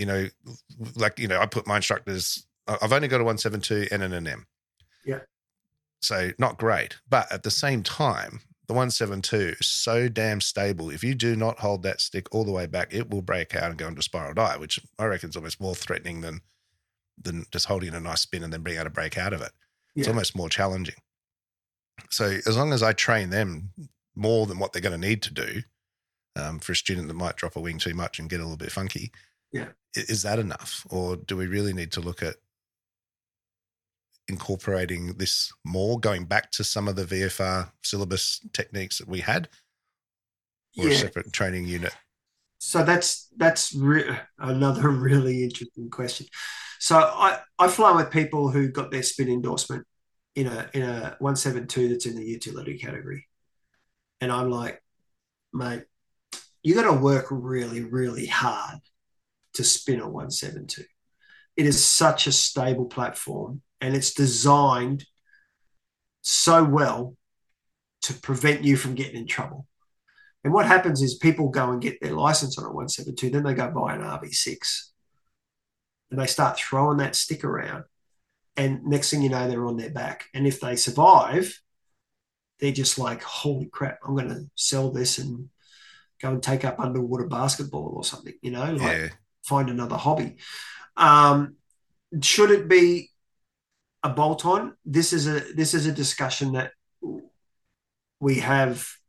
B: I put my instructors, I've only got a 172 and an NM.
A: Yeah.
B: So not great. But at the same time, the 172 is so damn stable. If you do not hold that stick all the way back, it will break out and go into spiral die, which I reckon is almost more threatening than just holding a nice spin and then being able to break out of it. It's
A: Yeah.
B: almost more challenging. So as long as I train them more than what they're going to need to do, for a student that might drop a wing too much and get a little bit funky,
A: Yeah.
B: is that enough? Or do we really need to look at incorporating this more, going back to some of the VFR syllabus techniques that we had, or a
A: Yeah.
B: separate training unit?
A: So that's another really interesting question. So I fly with people who got their spin endorsement in a 172 that's in the utility category, and I'm like, mate, you got to work really, really hard to spin a 172. It is such a stable platform, and it's designed so well to prevent you from getting in trouble. And what happens is people go and get their license on a 172, then they go buy an RV6 and they start throwing that stick around. And next thing you know, they're on their back. And if they survive, they're just like, holy crap, I'm going to sell this and go and take up underwater basketball or something, like
B: Yeah.
A: find another hobby. Um, should it be a bolt on? This is a discussion that we have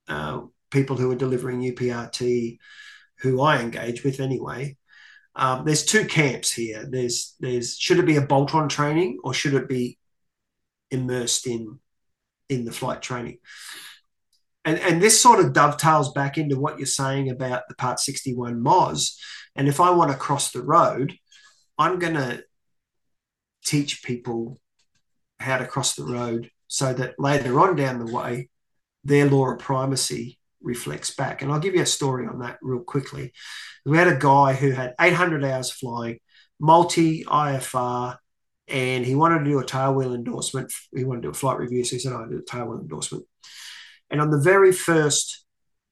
A: people who are delivering UPRT, who I engage with anyway. There's two camps here. There's should it be a bolt-on training or should it be immersed in the flight training? And this sort of dovetails back into what you're saying about the Part 61 MOS. And if I want to cross the road, I'm going to teach people how to cross the road so that later on down the way, their law of primacy reflects back. And I'll give you a story on that real quickly. We had a guy who had 800 hours flying, multi-IFR, and he wanted to do a tailwheel endorsement. He wanted to do a flight review, so he said, I'll do a tailwheel endorsement. And on the very first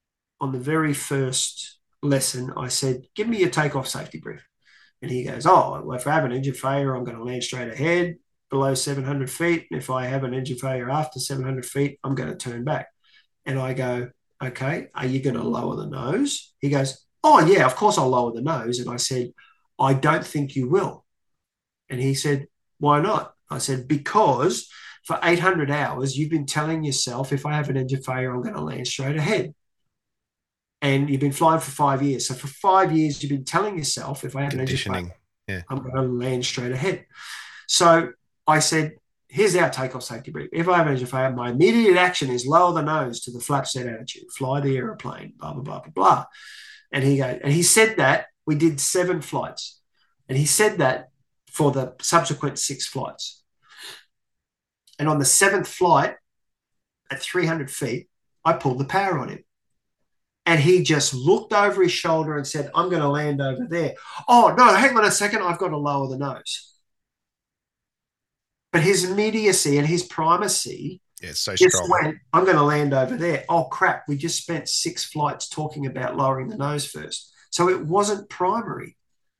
A: lesson, I said, give me your takeoff safety brief. And he goes, oh, well, if I have an engine failure, I'm going to land straight ahead below 700 feet. And if I have an engine failure after 700 feet, I'm going to turn back. And I go, okay, are you going to lower the nose? He goes, oh, yeah, of course I'll lower the nose. And I said, I don't think you will. And he said, why not? I said, because for 800 hours, you've been telling yourself, if I have an engine failure, I'm going to land straight ahead. And you've been flying for 5 years. So for 5 years, you've been telling yourself, if I have an engine failure, I'm going to land straight ahead. So I said, here's our takeoff safety brief. If I have an engine failure, my immediate action is lower the nose to the flap set attitude, fly the aeroplane, blah, blah, blah, blah, blah. And he said that we did 7 flights. And he said that for the subsequent 6 flights. And on the 7th flight at 300 feet, I pulled the power on him. And he just looked over his shoulder and said, I'm going to land over there. Oh, no, hang on a second. I've got to lower the nose. But his immediacy and his primacy
B: so strong.
A: Went, I'm going to land over there. Oh, crap. We just spent 6 flights talking about lowering the nose first. So it wasn't primary.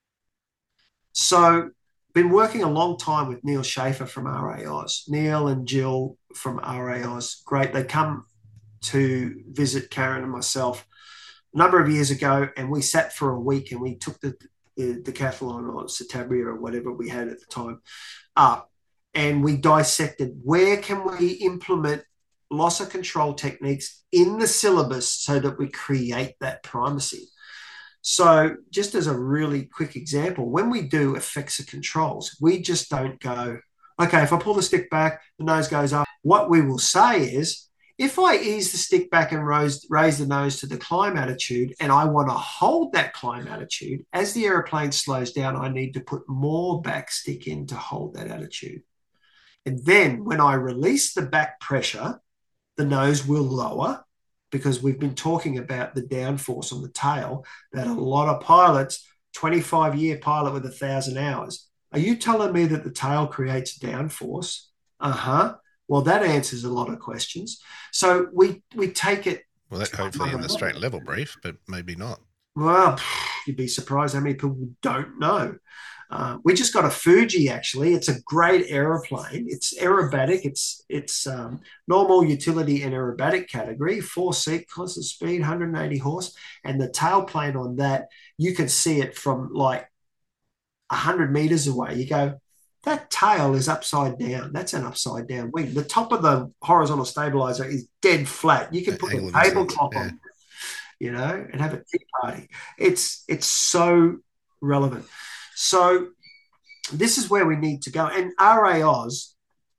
A: So been working a long time with Neil Schaefer from RAOS. Neil and Jill from RAOS, great. They come to visit Karen and myself a number of years ago, and we sat for a week and we took the decathlon or Citabria or whatever we had at the time up, and we dissected where can we implement loss of control techniques in the syllabus so that we create that primacy. So just as a really quick example, when we do effects controls, we just don't go, okay, if I pull the stick back, the nose goes up. What we will say is, if I ease the stick back and raise the nose to the climb attitude, and I want to hold that climb attitude, as the aeroplane slows down, I need to put more back stick in to hold that attitude. And then when I release the back pressure, the nose will lower, because we've been talking about the downforce on the tail, that a lot of pilots, 25-year pilot with 1,000 hours, are you telling me that the tail creates downforce? Uh-huh. Well, that answers a lot of questions. So we take it.
B: Well, that hopefully in the straight level brief, but maybe not.
A: Well, you'd be surprised how many people don't know. We just got a Fuji, actually. It's a great aeroplane. It's aerobatic. It's normal, utility, and aerobatic category. 4-seat, constant speed, 180 horse. And the tailplane on that, you can see it from like 100 meters away. You go, that tail is upside down. That's an upside down wing. The top of the horizontal stabilizer is dead flat. You can put a tablecloth on, and have a tea party. It's so relevant. So this is where we need to go. And RAOS,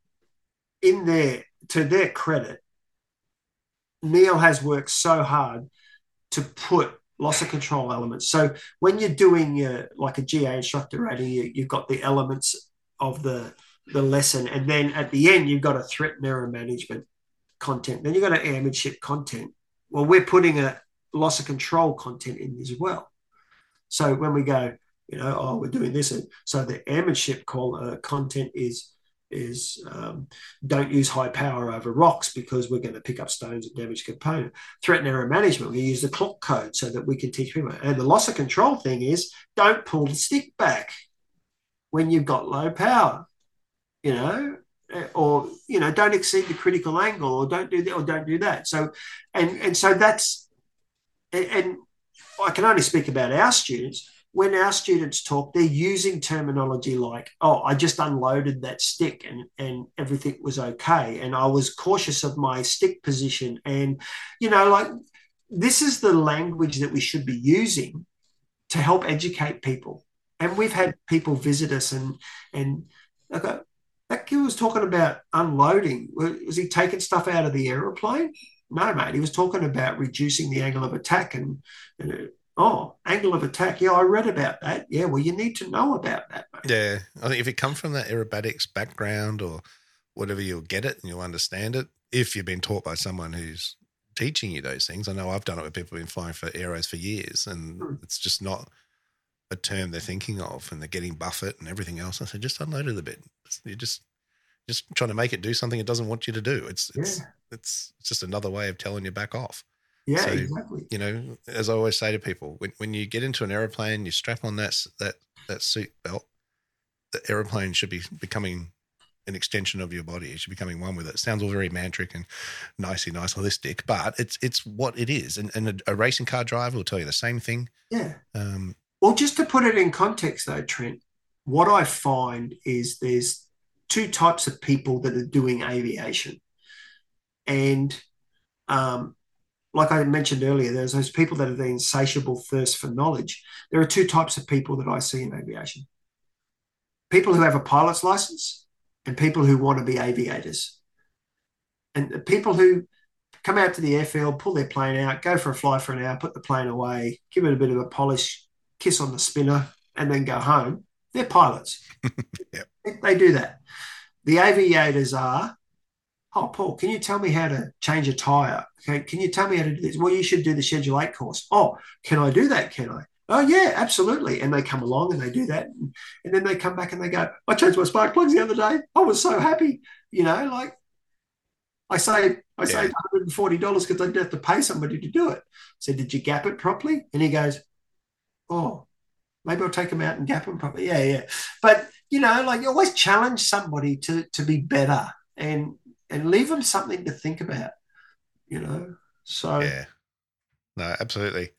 A: to their credit, Neil has worked so hard to put loss of control elements. So when you're doing like a GA instructor rating, you've got the elements of the lesson. And then at the end, you've got a threat and error management content. Then you've got an airmanship content. Well, we're putting a loss of control content in as well. So when we go, we're doing this. And so the airmanship content is don't use high power over rocks because we're going to pick up stones and damage component. Threat and error management, we use the clock code so that we can teach people. And the loss of control thing is don't pull the stick back when you've got low power, or, don't exceed the critical angle, or don't do that, or don't do that. So, and so that's, and I can only speak about our students. when our students talk, they're using terminology like, oh, I just unloaded that stick and everything was okay. And I was cautious of my stick position. And, like this is the language that we should be using to help educate people. And we've had people visit us and I go, that kid was talking about unloading. Was he taking stuff out of the aeroplane? No, mate. He was talking about reducing the angle of attack and oh, angle of attack. Yeah, I read about that. Yeah, well, you need to know about that, mate.
B: Yeah, I think if you come from that aerobatics background or whatever, you'll get it and you'll understand it. If you've been taught by someone who's teaching you those things. I know I've done it with people who've been flying for aeros for years, and it's just not a term they're thinking of, and they're getting buffet and everything else. I said, just unload it a bit. You're just trying to make it do something it doesn't want you to do. It's just another way of telling you back off.
A: Yeah, so, exactly.
B: As I always say to people, when you get into an aeroplane, you strap on that seat belt. The aeroplane should be becoming an extension of your body. It should be becoming one with it. It sounds all very mantric and nice holistic, but it's what it is. And a racing car driver will tell you the same thing.
A: Yeah. Well, just to put it in context though, Trent, what I find is there's two types of people that are doing aviation. And like I mentioned earlier, there's those people that have the insatiable thirst for knowledge. There are two types of people that I see in aviation. People who have a pilot's license and people who want to be aviators. And the people who come out to the airfield, pull their plane out, go for a fly for an hour, put the plane away, give it a bit of a polish, kiss on the spinner, and then go home, they're pilots.
B: Yep.
A: They do that. The aviators are, oh, Paul, can you tell me how to change a tyre? Okay, can you tell me how to do this? Well, you should do the Schedule 8 course. Oh, can I do that? Can I? Oh, yeah, absolutely. And they come along and they do that. And then they come back and they go, I changed my spark plugs the other day. I was so happy. Like I saved $140 because I didn't have to pay somebody to do it. I said, did you gap it properly? And he goes, oh, maybe I'll take them out and gap them properly. Yeah. But, you always challenge somebody to be better and leave them something to think about, So
B: yeah, no, absolutely.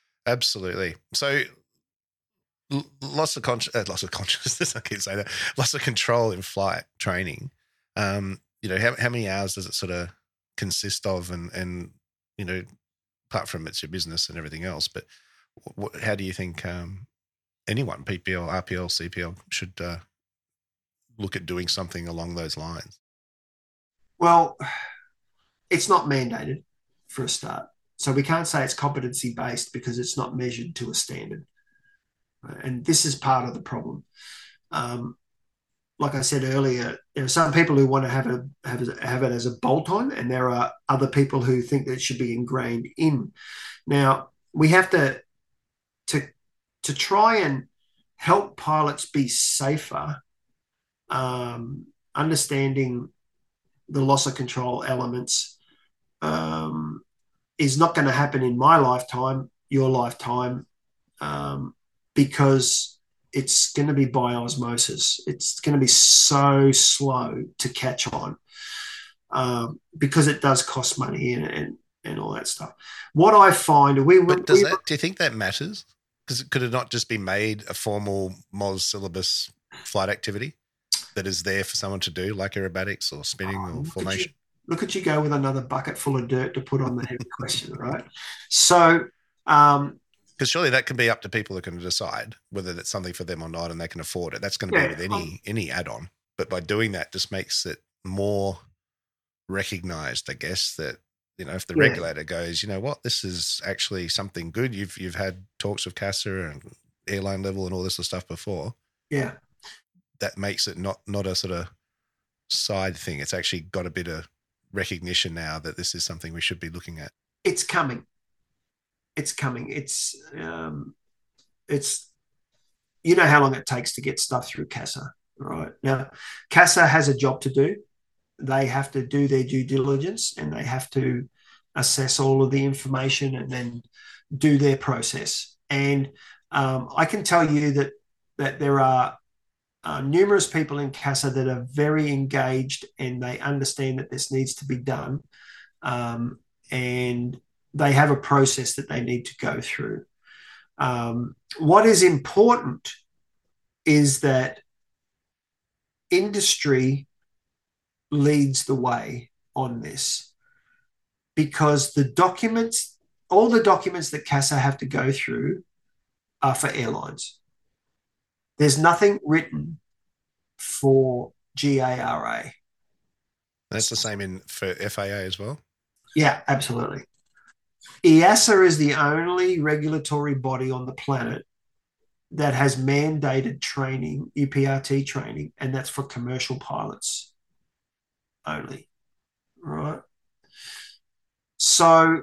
B: So loss of consciousness. I keep saying that. Loss of control in flight training. How many hours does it sort of consist of? And apart from it's your business and everything else, but how do you think anyone, PPL, RPL, CPL, should look at doing something along those lines?
A: Well, it's not mandated for a start. So we can't say it's competency-based because it's not measured to a standard. And this is part of the problem. Like I said earlier, there are some people who want to have it as a bolt-on, and there are other people who think that it should be ingrained in. Now, we have to try and help pilots be safer, understanding the loss of control elements is not going to happen in my lifetime, your lifetime, because it's going to be by osmosis. It's going to be so slow to catch on because it does cost money and all that stuff. What I find, do
B: you think that matters? Because could it not just be made a formal MOS syllabus flight activity that is there for someone to do, like aerobatics or spinning or formation?
A: Look at you go with another bucket full of dirt to put on the heavy question, right? So,
B: because surely that can be up to people who can decide whether that's something for them or not, and they can afford it. That's going to be with any add-on. But by doing that, just makes it more recognised, I guess, that if the regulator goes, you know what, this is actually something good. You've had talks with CASA and airline level and all this sort of stuff before.
A: Yeah,
B: that makes it not a sort of side thing. It's actually got a bit of recognition now that this is something we should be looking at.
A: It's coming. It's how long it takes to get stuff through CASA, right? Now, CASA has a job to do. They have to do their due diligence and they have to assess all of the information and then do their process. And I can tell you that there are numerous people in CASA that are very engaged and they understand that this needs to be done. And they have a process that they need to go through. What is important is that industry leads the way on this, because all the documents that CASA have to go through are for airlines. There's nothing written for GARA.
B: That's the same for FAA as well.
A: Yeah, absolutely. EASA is the only regulatory body on the planet that has mandated training, UPRT training, and that's for commercial pilots only, right? So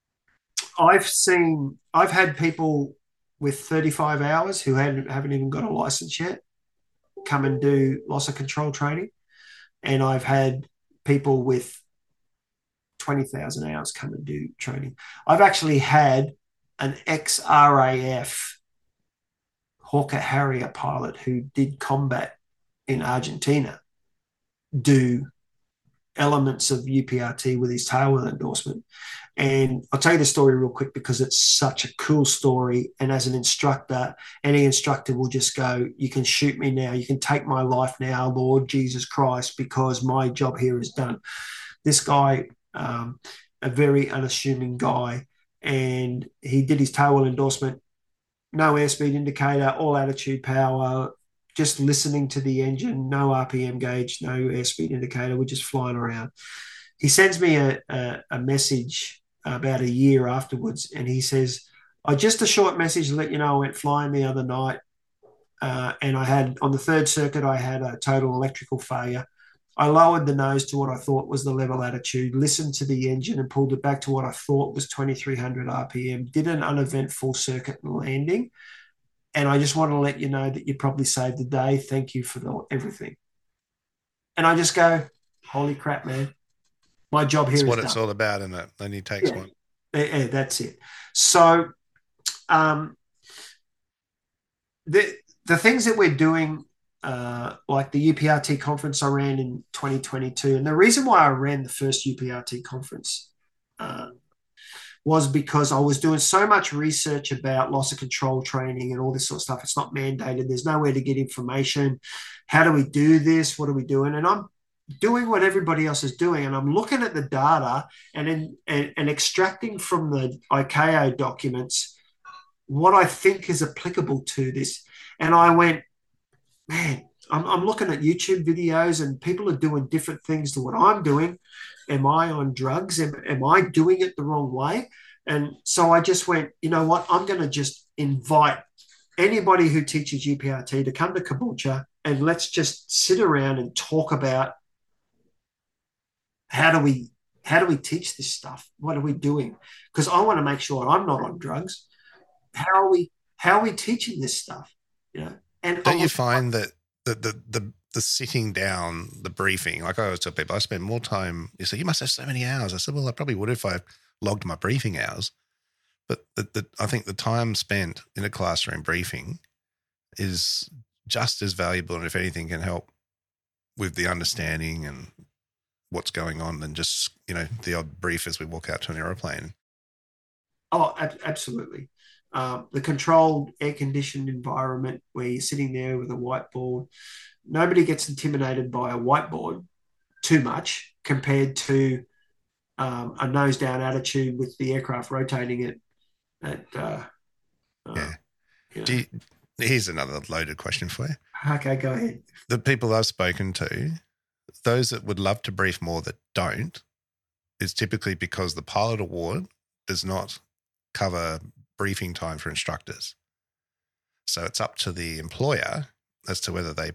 A: I've had people with 35 hours who haven't even got a license yet come and do loss of control training. And I've had people with 20,000 hours come and do training. I've actually had an ex-RAF Hawker Harrier pilot who did combat in Argentina do elements of UPRT with his tail wheel endorsement. And I'll tell you the story real quick because it's such a cool story. And as an instructor, any instructor will just go, you can shoot me now. You can take my life now, Lord Jesus Christ, because my job here is done. This guy, a very unassuming guy, and he did his tail wheel endorsement, no airspeed indicator, all attitude power, just listening to the engine, no RPM gauge, no airspeed indicator. We're just flying around. He sends me a message about a year afterwards, and he says, just a short message to let you know I went flying the other night, and I had, on the third circuit, I had a total electrical failure. I lowered the nose to what I thought was the level attitude, listened to the engine and pulled it back to what I thought was 2,300 RPM, did an uneventful circuit and landing. And I just want to let you know that you probably saved the day. Thank you for everything. And I just go, holy crap, man. My job here is done.
B: That's what it's all about, isn't it? Then he takes one.
A: Yeah, that's it. So the things that we're doing, like the UPRT conference I ran in 2022, and the reason why I ran the first UPRT conference was because I was doing so much research about loss of control training and all this sort of stuff. It's not mandated. There's nowhere to get information. How do we do this? What are we doing? And I'm doing what everybody else is doing. And I'm looking at the data and extracting from the ICAO documents what I think is applicable to this. And I went, man, I'm looking at YouTube videos and people are doing different things to what I'm doing. Am I on drugs? Am I doing it the wrong way? And so I just went, you know what? I'm going to just invite anybody who teaches UPRT to come to Caboolture and let's just sit around and talk about how do we teach this stuff? What are we doing? Because I want to make sure I'm not on drugs. How are we teaching this stuff? You know, and
B: don't you find that the sitting down, the briefing, like I always tell people, I spend more time. You say you must have so many hours. I said, well, I probably would if I logged my briefing hours, but I think the time spent in a classroom briefing is just as valuable, and if anything, can help with the understanding and what's going on than just the odd brief as we walk out to an aeroplane.
A: Oh, absolutely. The controlled air-conditioned environment where you're sitting there with a whiteboard. Nobody gets intimidated by a whiteboard too much compared to a nose-down attitude with the aircraft rotating
B: Here's another loaded question for you.
A: Okay, go ahead.
B: The people I've spoken to, those that would love to brief more that don't, is typically because the pilot award does not cover briefing time for instructors. So it's up to the employer as to whether they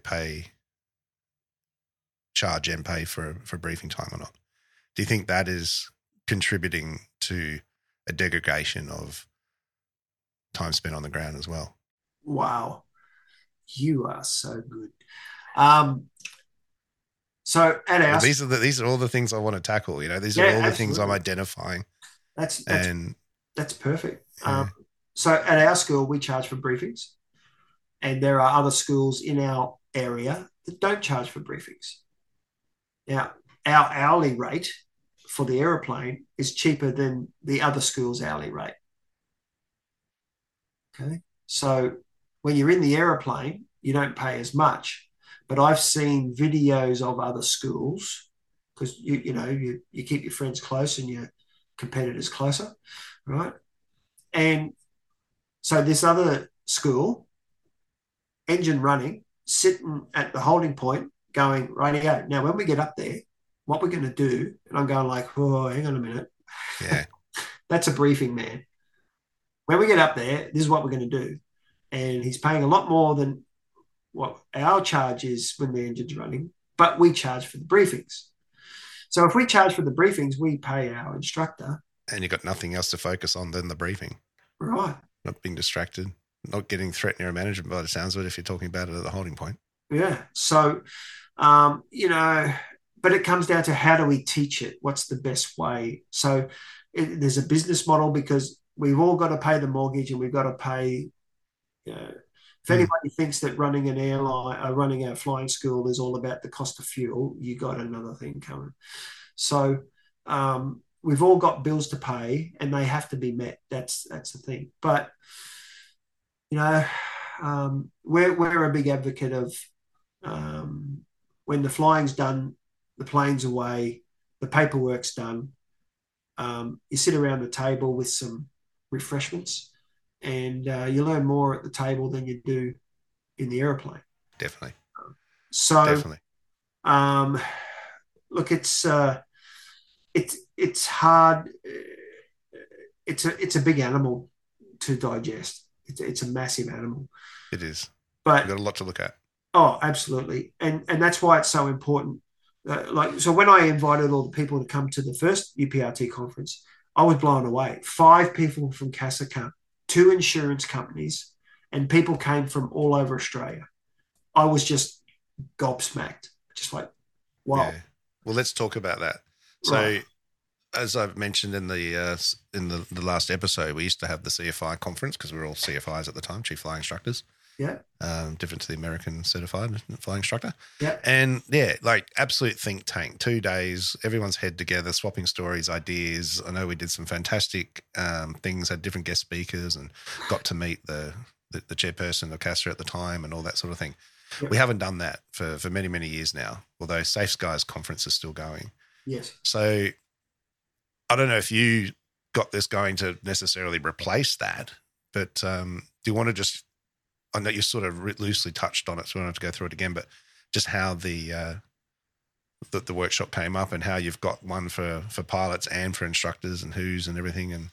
B: charge and pay for briefing time or not. Do you think that is contributing to a degradation of time spent on the ground as well?
A: Wow. You are so good. So at our
B: these are all the things I want to tackle. These are all the things I'm identifying.
A: That's perfect. So at our school, we charge for briefings, and there are other schools in our area that don't charge for briefings. Now, our hourly rate for the aeroplane is cheaper than the other school's hourly rate. Okay. So when you're in the aeroplane, you don't pay as much. But I've seen videos of other schools because you keep your friends close and your competitors closer, right? And so this other school, engine running, sitting at the holding point, going, radio. Now, when we get up there, what we're going to do, and I'm going like, oh, hang on a minute.
B: Yeah.
A: That's a briefing, man. When we get up there, this is what we're going to do. And he's paying a lot more than what our charge is when the engine's running, but we charge for the briefings. So if we charge for the briefings, we pay our instructor.
B: And you've got nothing else to focus on than the briefing.
A: Right.
B: Not being distracted, not getting threat near management by the sounds of it if you're talking about it at the holding point.
A: Yeah. So, but it comes down to how do we teach it? What's the best way? So there's a business model because we've all got to pay the mortgage and we've got to pay, if anybody thinks that running an airline, running a flying school is all about the cost of fuel, you got another thing coming. So we've all got bills to pay and they have to be met. That's the thing. But, we're a big advocate of when the flying's done, the plane's away, the paperwork's done, you sit around the table with some refreshments and you learn more at the table than you do in the aeroplane.
B: Definitely.
A: So,
B: definitely.
A: Look, it's hard. It's a big animal to digest. It's a massive animal.
B: It is.
A: But
B: you've got a lot to look at.
A: Oh, absolutely. And that's why it's so important. So when I invited all the people to come to the first UPRT conference, I was blown away. 5 people from CASA come, 2 insurance companies, and people came from all over Australia. I was just gobsmacked, just like, wow. Yeah.
B: Well, let's talk about that. So, right. As I've mentioned in the last episode, we used to have the CFI conference because we were all CFIs at the time, Chief Flying Instructors.
A: Yeah.
B: Different to the American certified flying instructor.
A: Yeah.
B: And like absolute think tank, 2 days, everyone's head together, swapping stories, ideas. I know we did some fantastic things, had different guest speakers and got to meet the chairperson of CASA at the time and all that sort of thing. Yep. We haven't done that for many, many years now, although Safe Skies conference is still going.
A: Yes.
B: So I don't know if you got this going to necessarily replace that, but do you want to just, I know you sort of loosely touched on it, so we don't have to go through it again, but just how the workshop came up and how you've got one for pilots and for instructors and who's and everything and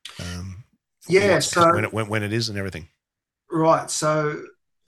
A: so
B: when it is and everything.
A: Right. So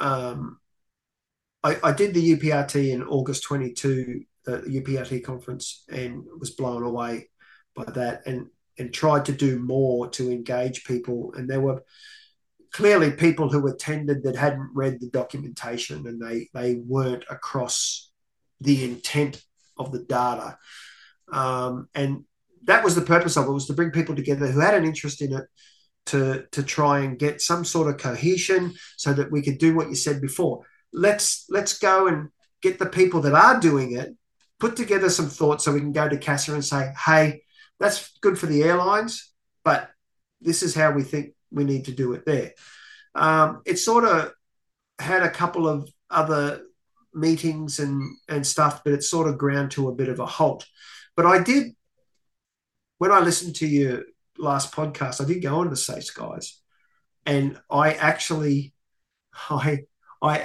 A: I did the UPRT in August 22, the UPRT conference, and was blown away by that and tried to do more to engage people. And there were clearly people who attended that hadn't read the documentation and they weren't across the intent of the data. And that was the purpose of it, was to bring people together who had an interest in it to try and get some sort of cohesion so that we could do what you said before. Let's go and get the people that are doing it, put together some thoughts so we can go to CASA and say, hey, that's good for the airlines, but this is how we think we need to do it there. It sort of had a couple of other meetings and stuff, but it sort of ground to a bit of a halt. But I did, when I listened to your last podcast, I did go on to Safe Skies, and I actually got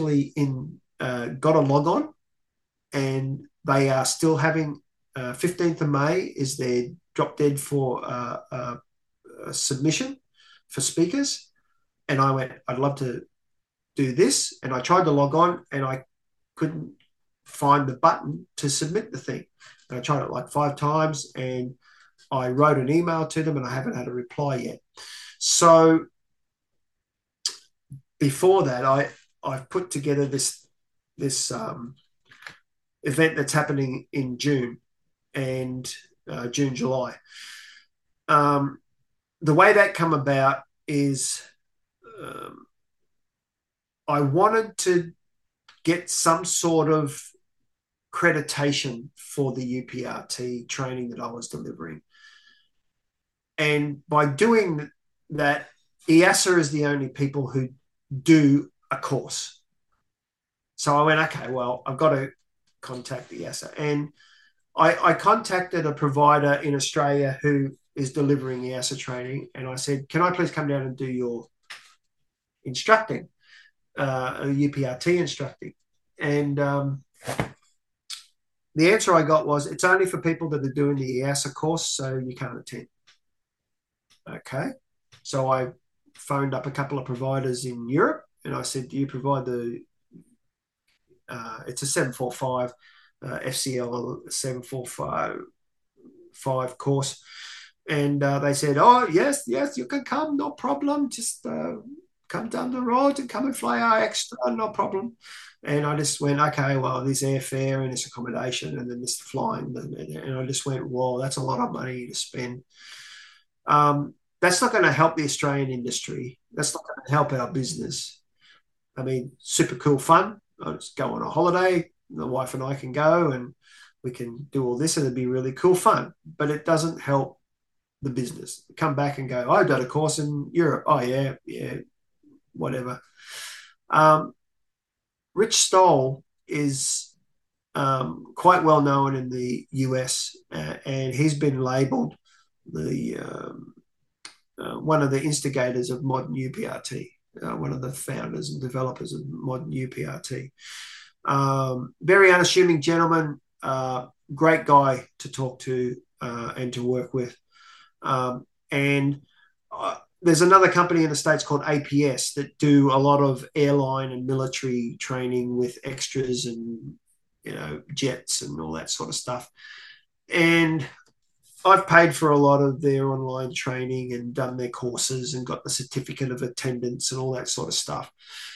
A: a log on, and they are still having 15th of May is their drop dead for a submission for speakers. And I went, I'd love to do this. And I tried to log on and I couldn't find the button to submit the thing. And I tried it like 5 times and I wrote an email to them and I haven't had a reply yet. So before that, I've put together this event that's happening in June and June, July. The way that come about is I wanted to get some sort of accreditation for the UPRT training that I was delivering. And by doing that EASA is the only people who do a course. So I went, okay, well, I've got to contact EASA. And I contacted a provider in Australia who is delivering EASA training. And I said, can I please come down and do your instructing, UPRT instructing? And the answer I got was, it's only for people that are doing the EASA course, so you can't attend. Okay. So I phoned up a couple of providers in Europe and I said, do you provide it's a 745, FCL 745 course. And they said, oh, yes, you can come, no problem. Just come down the road and come and fly our extra, no problem. And I just went, okay, well, there's airfare and there's accommodation and then there's the flying. And I just went, whoa, that's a lot of money to spend. That's not going to help the Australian industry. That's not going to help our business. I mean, super cool fun. I'll just go on a holiday. The wife and I can go and we can do all this and it'd be really cool fun. But it doesn't help the business. Come back and go, oh, I did a course in Europe. Oh, yeah, whatever. Rich Stoll is quite well known in the US, and he's been labelled the one of the instigators of modern UPRT, one of the founders and developers of modern UPRT. Very unassuming gentleman, great guy to talk to and to work with. And there's another company in the States called APS that do a lot of airline and military training with extras and, jets and all that sort of stuff. And I've paid for a lot of their online training and done their courses and got the certificate of attendance and all that sort of stuff.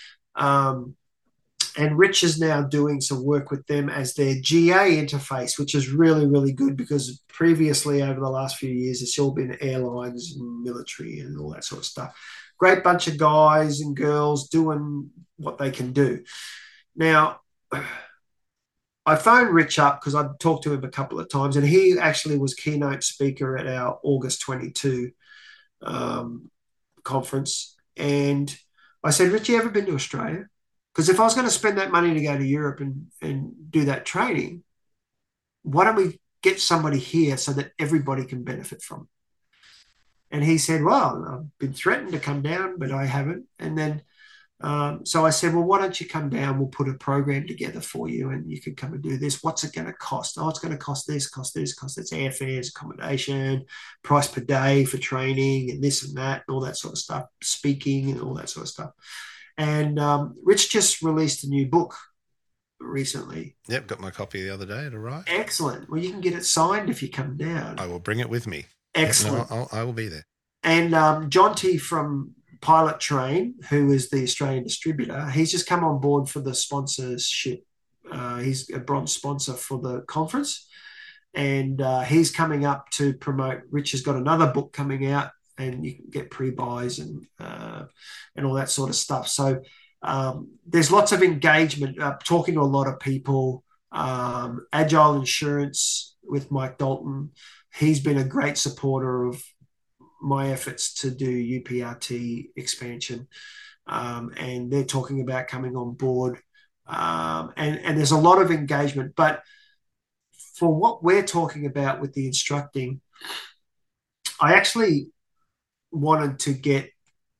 A: And Rich is now doing some work with them as their GA interface, which is really, really good because previously over the last few years, it's all been airlines and military and all that sort of stuff. Great bunch of guys and girls doing what they can do. Now, I phoned Rich up because I'd talked to him a couple of times and he actually was keynote speaker at our August 22 conference. And I said, Rich, you ever been to Australia? Because if I was going to spend that money to go to Europe and do that training, why don't we get somebody here so that everybody can benefit from it? And he said, well, I've been threatened to come down, but I haven't. And then, so I said, well, why don't you come down? We'll put a program together for you and you can come and do this. What's it going to cost? Oh, it's going to cost this, cost airfares, accommodation, price per day for training and this and that, and all that sort of stuff, speaking and all that sort of stuff. And Rich just released a new book recently.
B: Yep, got my copy the other day. It arrived.
A: Excellent. Well, you can get it signed if you come down.
B: I will bring it with me.
A: Excellent.
B: No, I will be there.
A: And John T from Pilot Train, who is the Australian distributor, he's just come on board for the sponsorship. He's a bronze sponsor for the conference. And he's coming up to promote. Rich has got another book coming out. And you can get pre-buys and all that sort of stuff. So there's lots of engagement, talking to a lot of people. Agile Insurance with Mike Dalton. He's been a great supporter of my efforts to do UPRT expansion. And they're talking about coming on board. And there's a lot of engagement. But for what we're talking about with the instructing, I actually wanted to get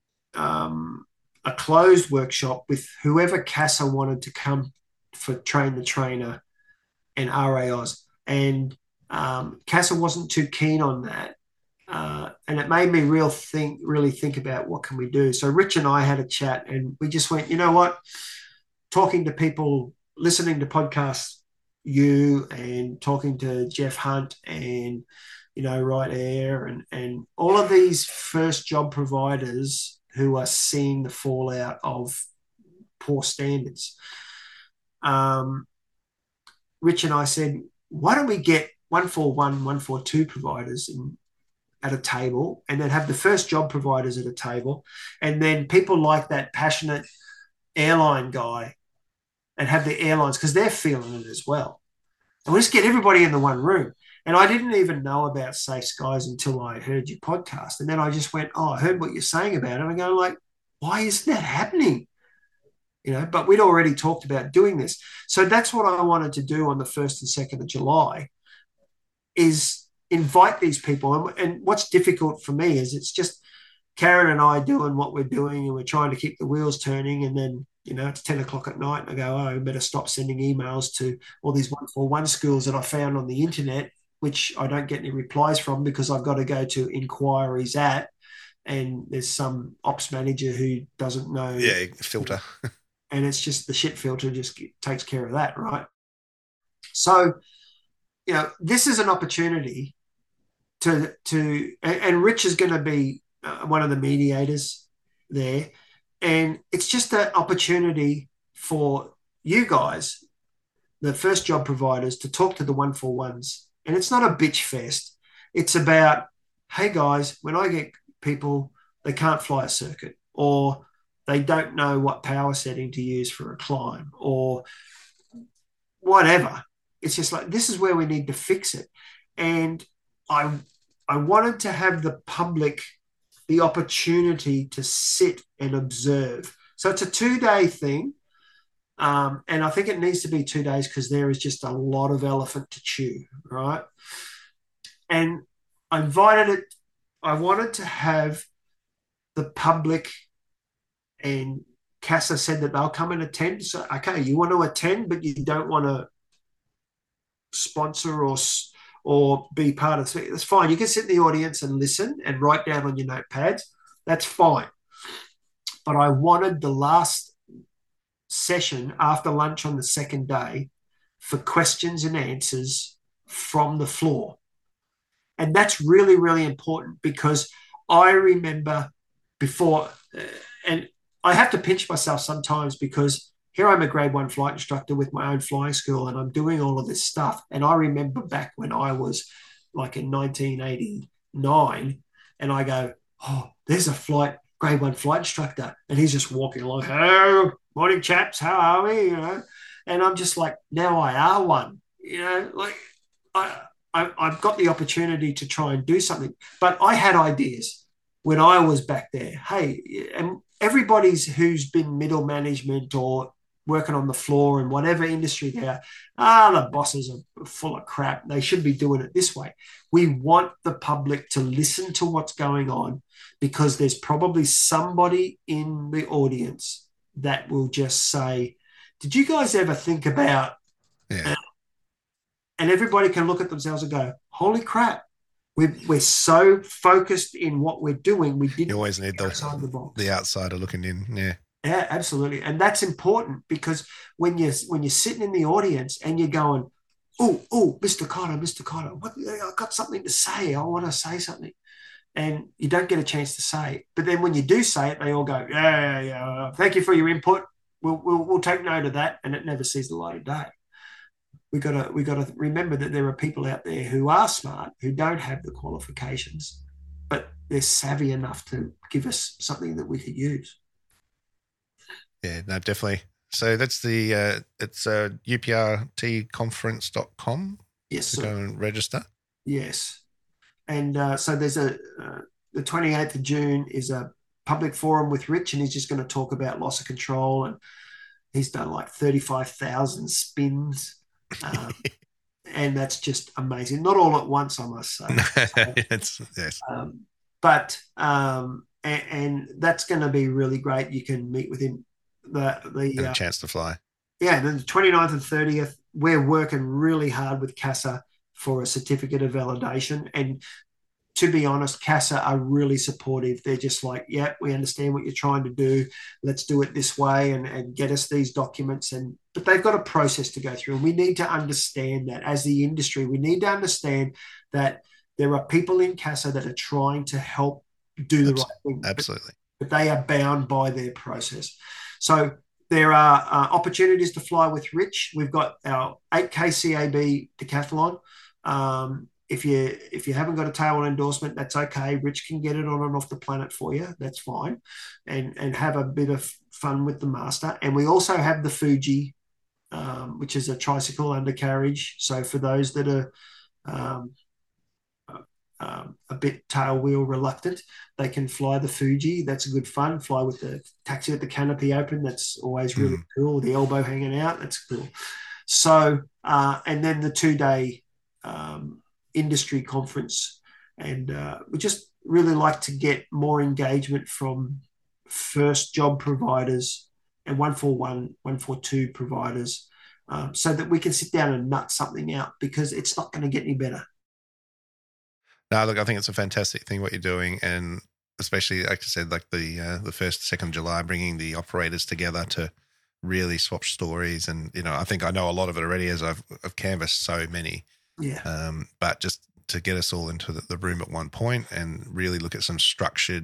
A: a closed workshop with whoever CASA wanted to come for Train the Trainer and RAOs. And CASA wasn't too keen on that. And it made me really think about what can we do. So Rich and I had a chat and we just went, you know what? Talking to people, listening to podcasts, you and talking to Jeff Hunt and Right Air and all of these first job providers who are seeing the fallout of poor standards. Rich and I said, why don't we get 141, 142 providers at a table and then have the first job providers at a table and then people like that passionate airline guy and have the airlines because they're feeling it as well. And we'll just get everybody in the one room. And I didn't even know about Safe Skies until I heard your podcast. And then I just went, oh, I heard what you're saying about it. And I go like, why isn't that happening? But we'd already talked about doing this. So that's what I wanted to do on the 1st and 2nd of July is invite these people. And what's difficult for me is it's just Karen and I doing what we're doing and we're trying to keep the wheels turning. And then, it's 10 o'clock at night and I go, oh, I better stop sending emails to all these 141 schools that I found on the internet, which I don't get any replies from because I've got to go to inquiries at, and there's some ops manager who doesn't know.
B: Yeah, filter.
A: And it's just the shit filter just takes care of that, right? So, this is an opportunity and Rich is going to be one of the mediators there. And it's just an opportunity for you guys, the first job providers, to talk to the 141s. And it's not a bitch fest. It's about, hey guys, when I get people, they can't fly a circuit, or they don't know what power setting to use for a climb, or whatever. It's just like, this is where we need to fix it. And I wanted to have the public the opportunity to sit and observe. So it's a 2-day thing. And I think it needs to be 2 days because there is just a lot of elephant to chew, right? And I wanted to have the public, and CASA said that they'll come and attend. So, okay, you want to attend, but you don't want to sponsor or be part of it. That's fine. You can sit in the audience and listen and write down on your notepads. That's fine. But I wanted the last session after lunch on the second day for questions and answers from the floor. And that's really, really important because I remember before, and I have to pinch myself sometimes because here I'm a grade 1 flight instructor with my own flying school and I'm doing all of this stuff. And I remember back when I was like in 1989 and I go, oh, there's a grade 1 flight instructor. And he's just walking along, hello, morning chaps, how are we? And I'm just like, now I are one, like I've got the opportunity to try and do something. But I had ideas when I was back there. Hey, and everybody's who's been middle management or working on the floor in whatever industry they are, the bosses are full of crap. They should be doing it this way. We want the public to listen to what's going on because there's probably somebody in the audience that will just say, did you guys ever think about,
B: yeah.
A: And everybody can look at themselves and go, holy crap, we're so focused in what we're doing. We didn't.
B: You always need the outsider looking in. Yeah.
A: Yeah, absolutely. And that's important because when you're sitting in the audience and you're going, oh, Mr. Connor, I've got something to say. I want to say something. And you don't get a chance to say it. But then when you do say it, they all go, yeah. Thank you for your input. We'll take note of that. And it never sees the light of day. We got to remember that there are people out there who are smart, who don't have the qualifications, but they're savvy enough to give us something that we could use.
B: Yeah, no, definitely. So that's it's uprtconference.com.
A: Yes,
B: to go and register.
A: Yes. And so there's the 28th of June is a public forum with Rich, and he's just going to talk about loss of control. And he's done like 35,000 spins. And that's just amazing. Not all at once, I must say.
B: Yes.
A: And that's going to be really great. You can meet with him.
B: A chance to fly.
A: Yeah, and then the 29th and 30th, we're working really hard with CASA for a certificate of validation. And to be honest, CASA are really supportive. They're just like, yeah, we understand what you're trying to do. Let's do it this way and get us these documents. But they've got a process to go through. And we need to understand that as the industry, we need to understand that there are people in CASA that are trying to help do the right thing.
B: Absolutely.
A: But they are bound by their process. So there are opportunities to fly with Rich. We've got our 8K CAB decathlon. If you haven't got a tail endorsement, that's okay. Rich can get it on and off the planet for you. That's fine. And have a bit of fun with the master. And we also have the Fuji, which is a tricycle undercarriage. So for those that are um, a bit tail wheel reluctant. They can fly the Fuji. That's good fun. Fly with the taxi with the canopy open. That's always really cool. The elbow hanging out. That's cool. So, and then the 2-day industry conference. And we just really like to get more engagement from first job providers and 141, 142 providers, so that we can sit down and nut something out, because it's not going to get any better.
B: No, look, I think it's a fantastic thing what you're doing, and especially, like I said, like the 1st, 2nd of July, bringing the operators together to really swap stories. And, I think I know a lot of it already, as I've canvassed so many.
A: Yeah.
B: But just to get us all into the room at one point and really look at some structured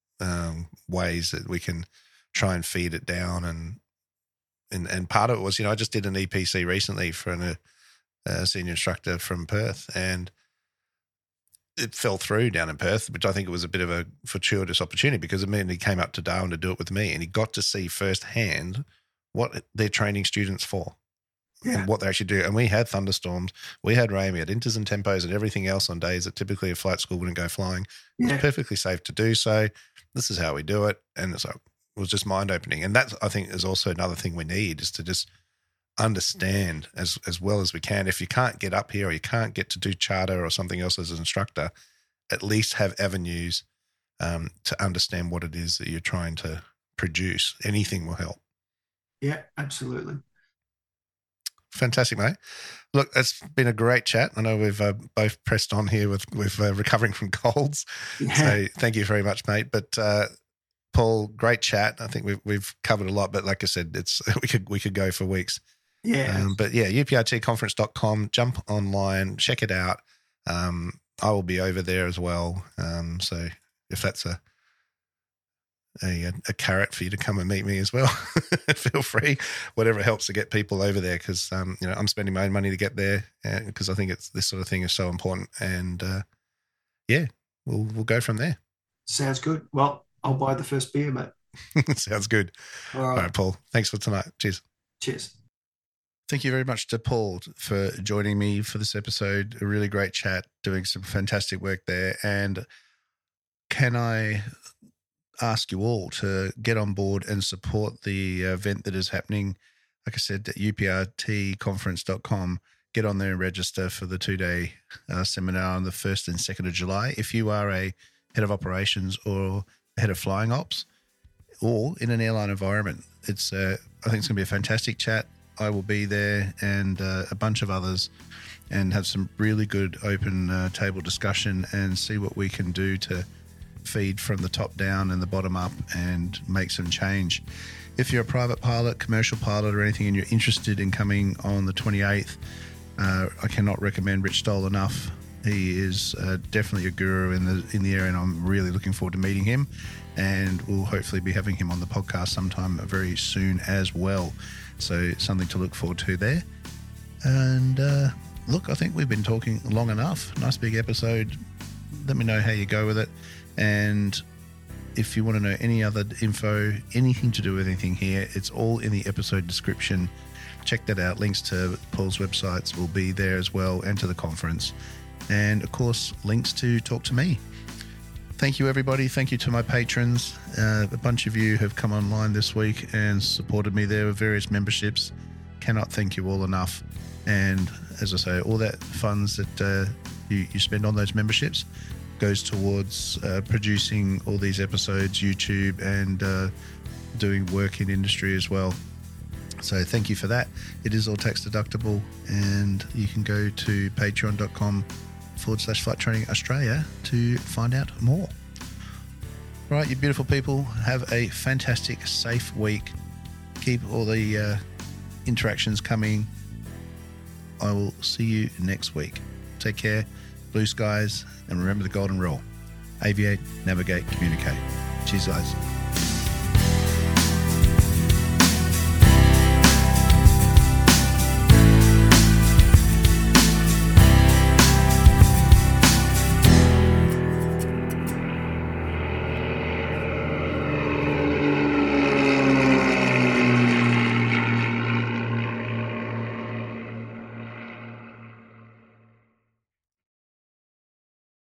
B: ways that we can try and feed it down. And part of it was, I just did an EPC recently for a senior instructor from Perth, and it fell through down in Perth, which I think it was a bit of a fortuitous opportunity, because immediately he came up to Darwin to do it with me, and he got to see firsthand what they're training students for. Yeah. And what they actually do. And we had thunderstorms, we had rain, we had inters and tempos and everything else on days that typically a flight school wouldn't go flying. It was perfectly safe to do so. This is how we do it. And so it was just mind-opening. And that, I think, is also another thing we need, is to just understand as well as we can. If you can't get up here, or you can't get to do charter or something else as an instructor, at least have avenues to understand what it is that you're trying to produce. Anything will help.
A: Yeah, absolutely.
B: Fantastic, mate. Look, it's been a great chat. I know we've both pressed on here with recovering from colds. Yeah. So thank you very much, mate. But Paul, great chat. I think we've covered a lot, but like I said, it's we could go for weeks.
A: Yeah.
B: But yeah, uprtconference.com, jump online, check it out. I will be over there as well. So if that's a carrot for you to come and meet me as well, feel free. Whatever helps to get people over there, because I'm spending my own money to get there, because I think this sort of thing is so important. And we'll go from there.
A: Sounds good. Well, I'll buy the first beer, mate.
B: Sounds good. All right, Paul. Thanks for tonight. Cheers.
A: Cheers.
B: Thank you very much to Paul for joining me for this episode. A really great chat, doing some fantastic work there. And can I ask you all to get on board and support the event that is happening, like I said, at uprtconference.com. Get on there and register for the 2-day seminar on the 1st and 2nd of July. If you are a head of operations or a head of flying ops, or in an airline environment, I think it's going to be a fantastic chat. I will be there, and a bunch of others, and have some really good open table discussion and see what we can do to feed from the top down and the bottom up and make some change. If you're a private pilot, commercial pilot, or anything, and you're interested in coming on the 28th, I cannot recommend Rich Stoll enough. He is definitely a guru in the area, and I'm really looking forward to meeting him. And we'll hopefully be having him on the podcast sometime very soon as well. So something to look forward to there. And look, I think we've been talking long enough. Nice big episode. Let me know how you go with it. And if you want to know any other info, anything to do with anything here, it's all in the episode description. Check that out. Links to Paul's websites will be there as well, and to the conference. And of course, links to talk to me. Thank you, everybody. Thank you to my patrons. A bunch of you have come online this week and supported me there with various memberships. Cannot thank you all enough. And as I say, all that funds that you spend on those memberships goes towards producing all these episodes, YouTube, and doing work in industry as well. So thank you for that. It is all tax deductible, and you can go to patreon.com/Flight Training Australia to find out more. All right, you beautiful people, have a fantastic, safe week. Keep all the interactions coming. I will see you next week. Take care, blue skies, and remember the golden rule: aviate, navigate, communicate. Cheers, guys.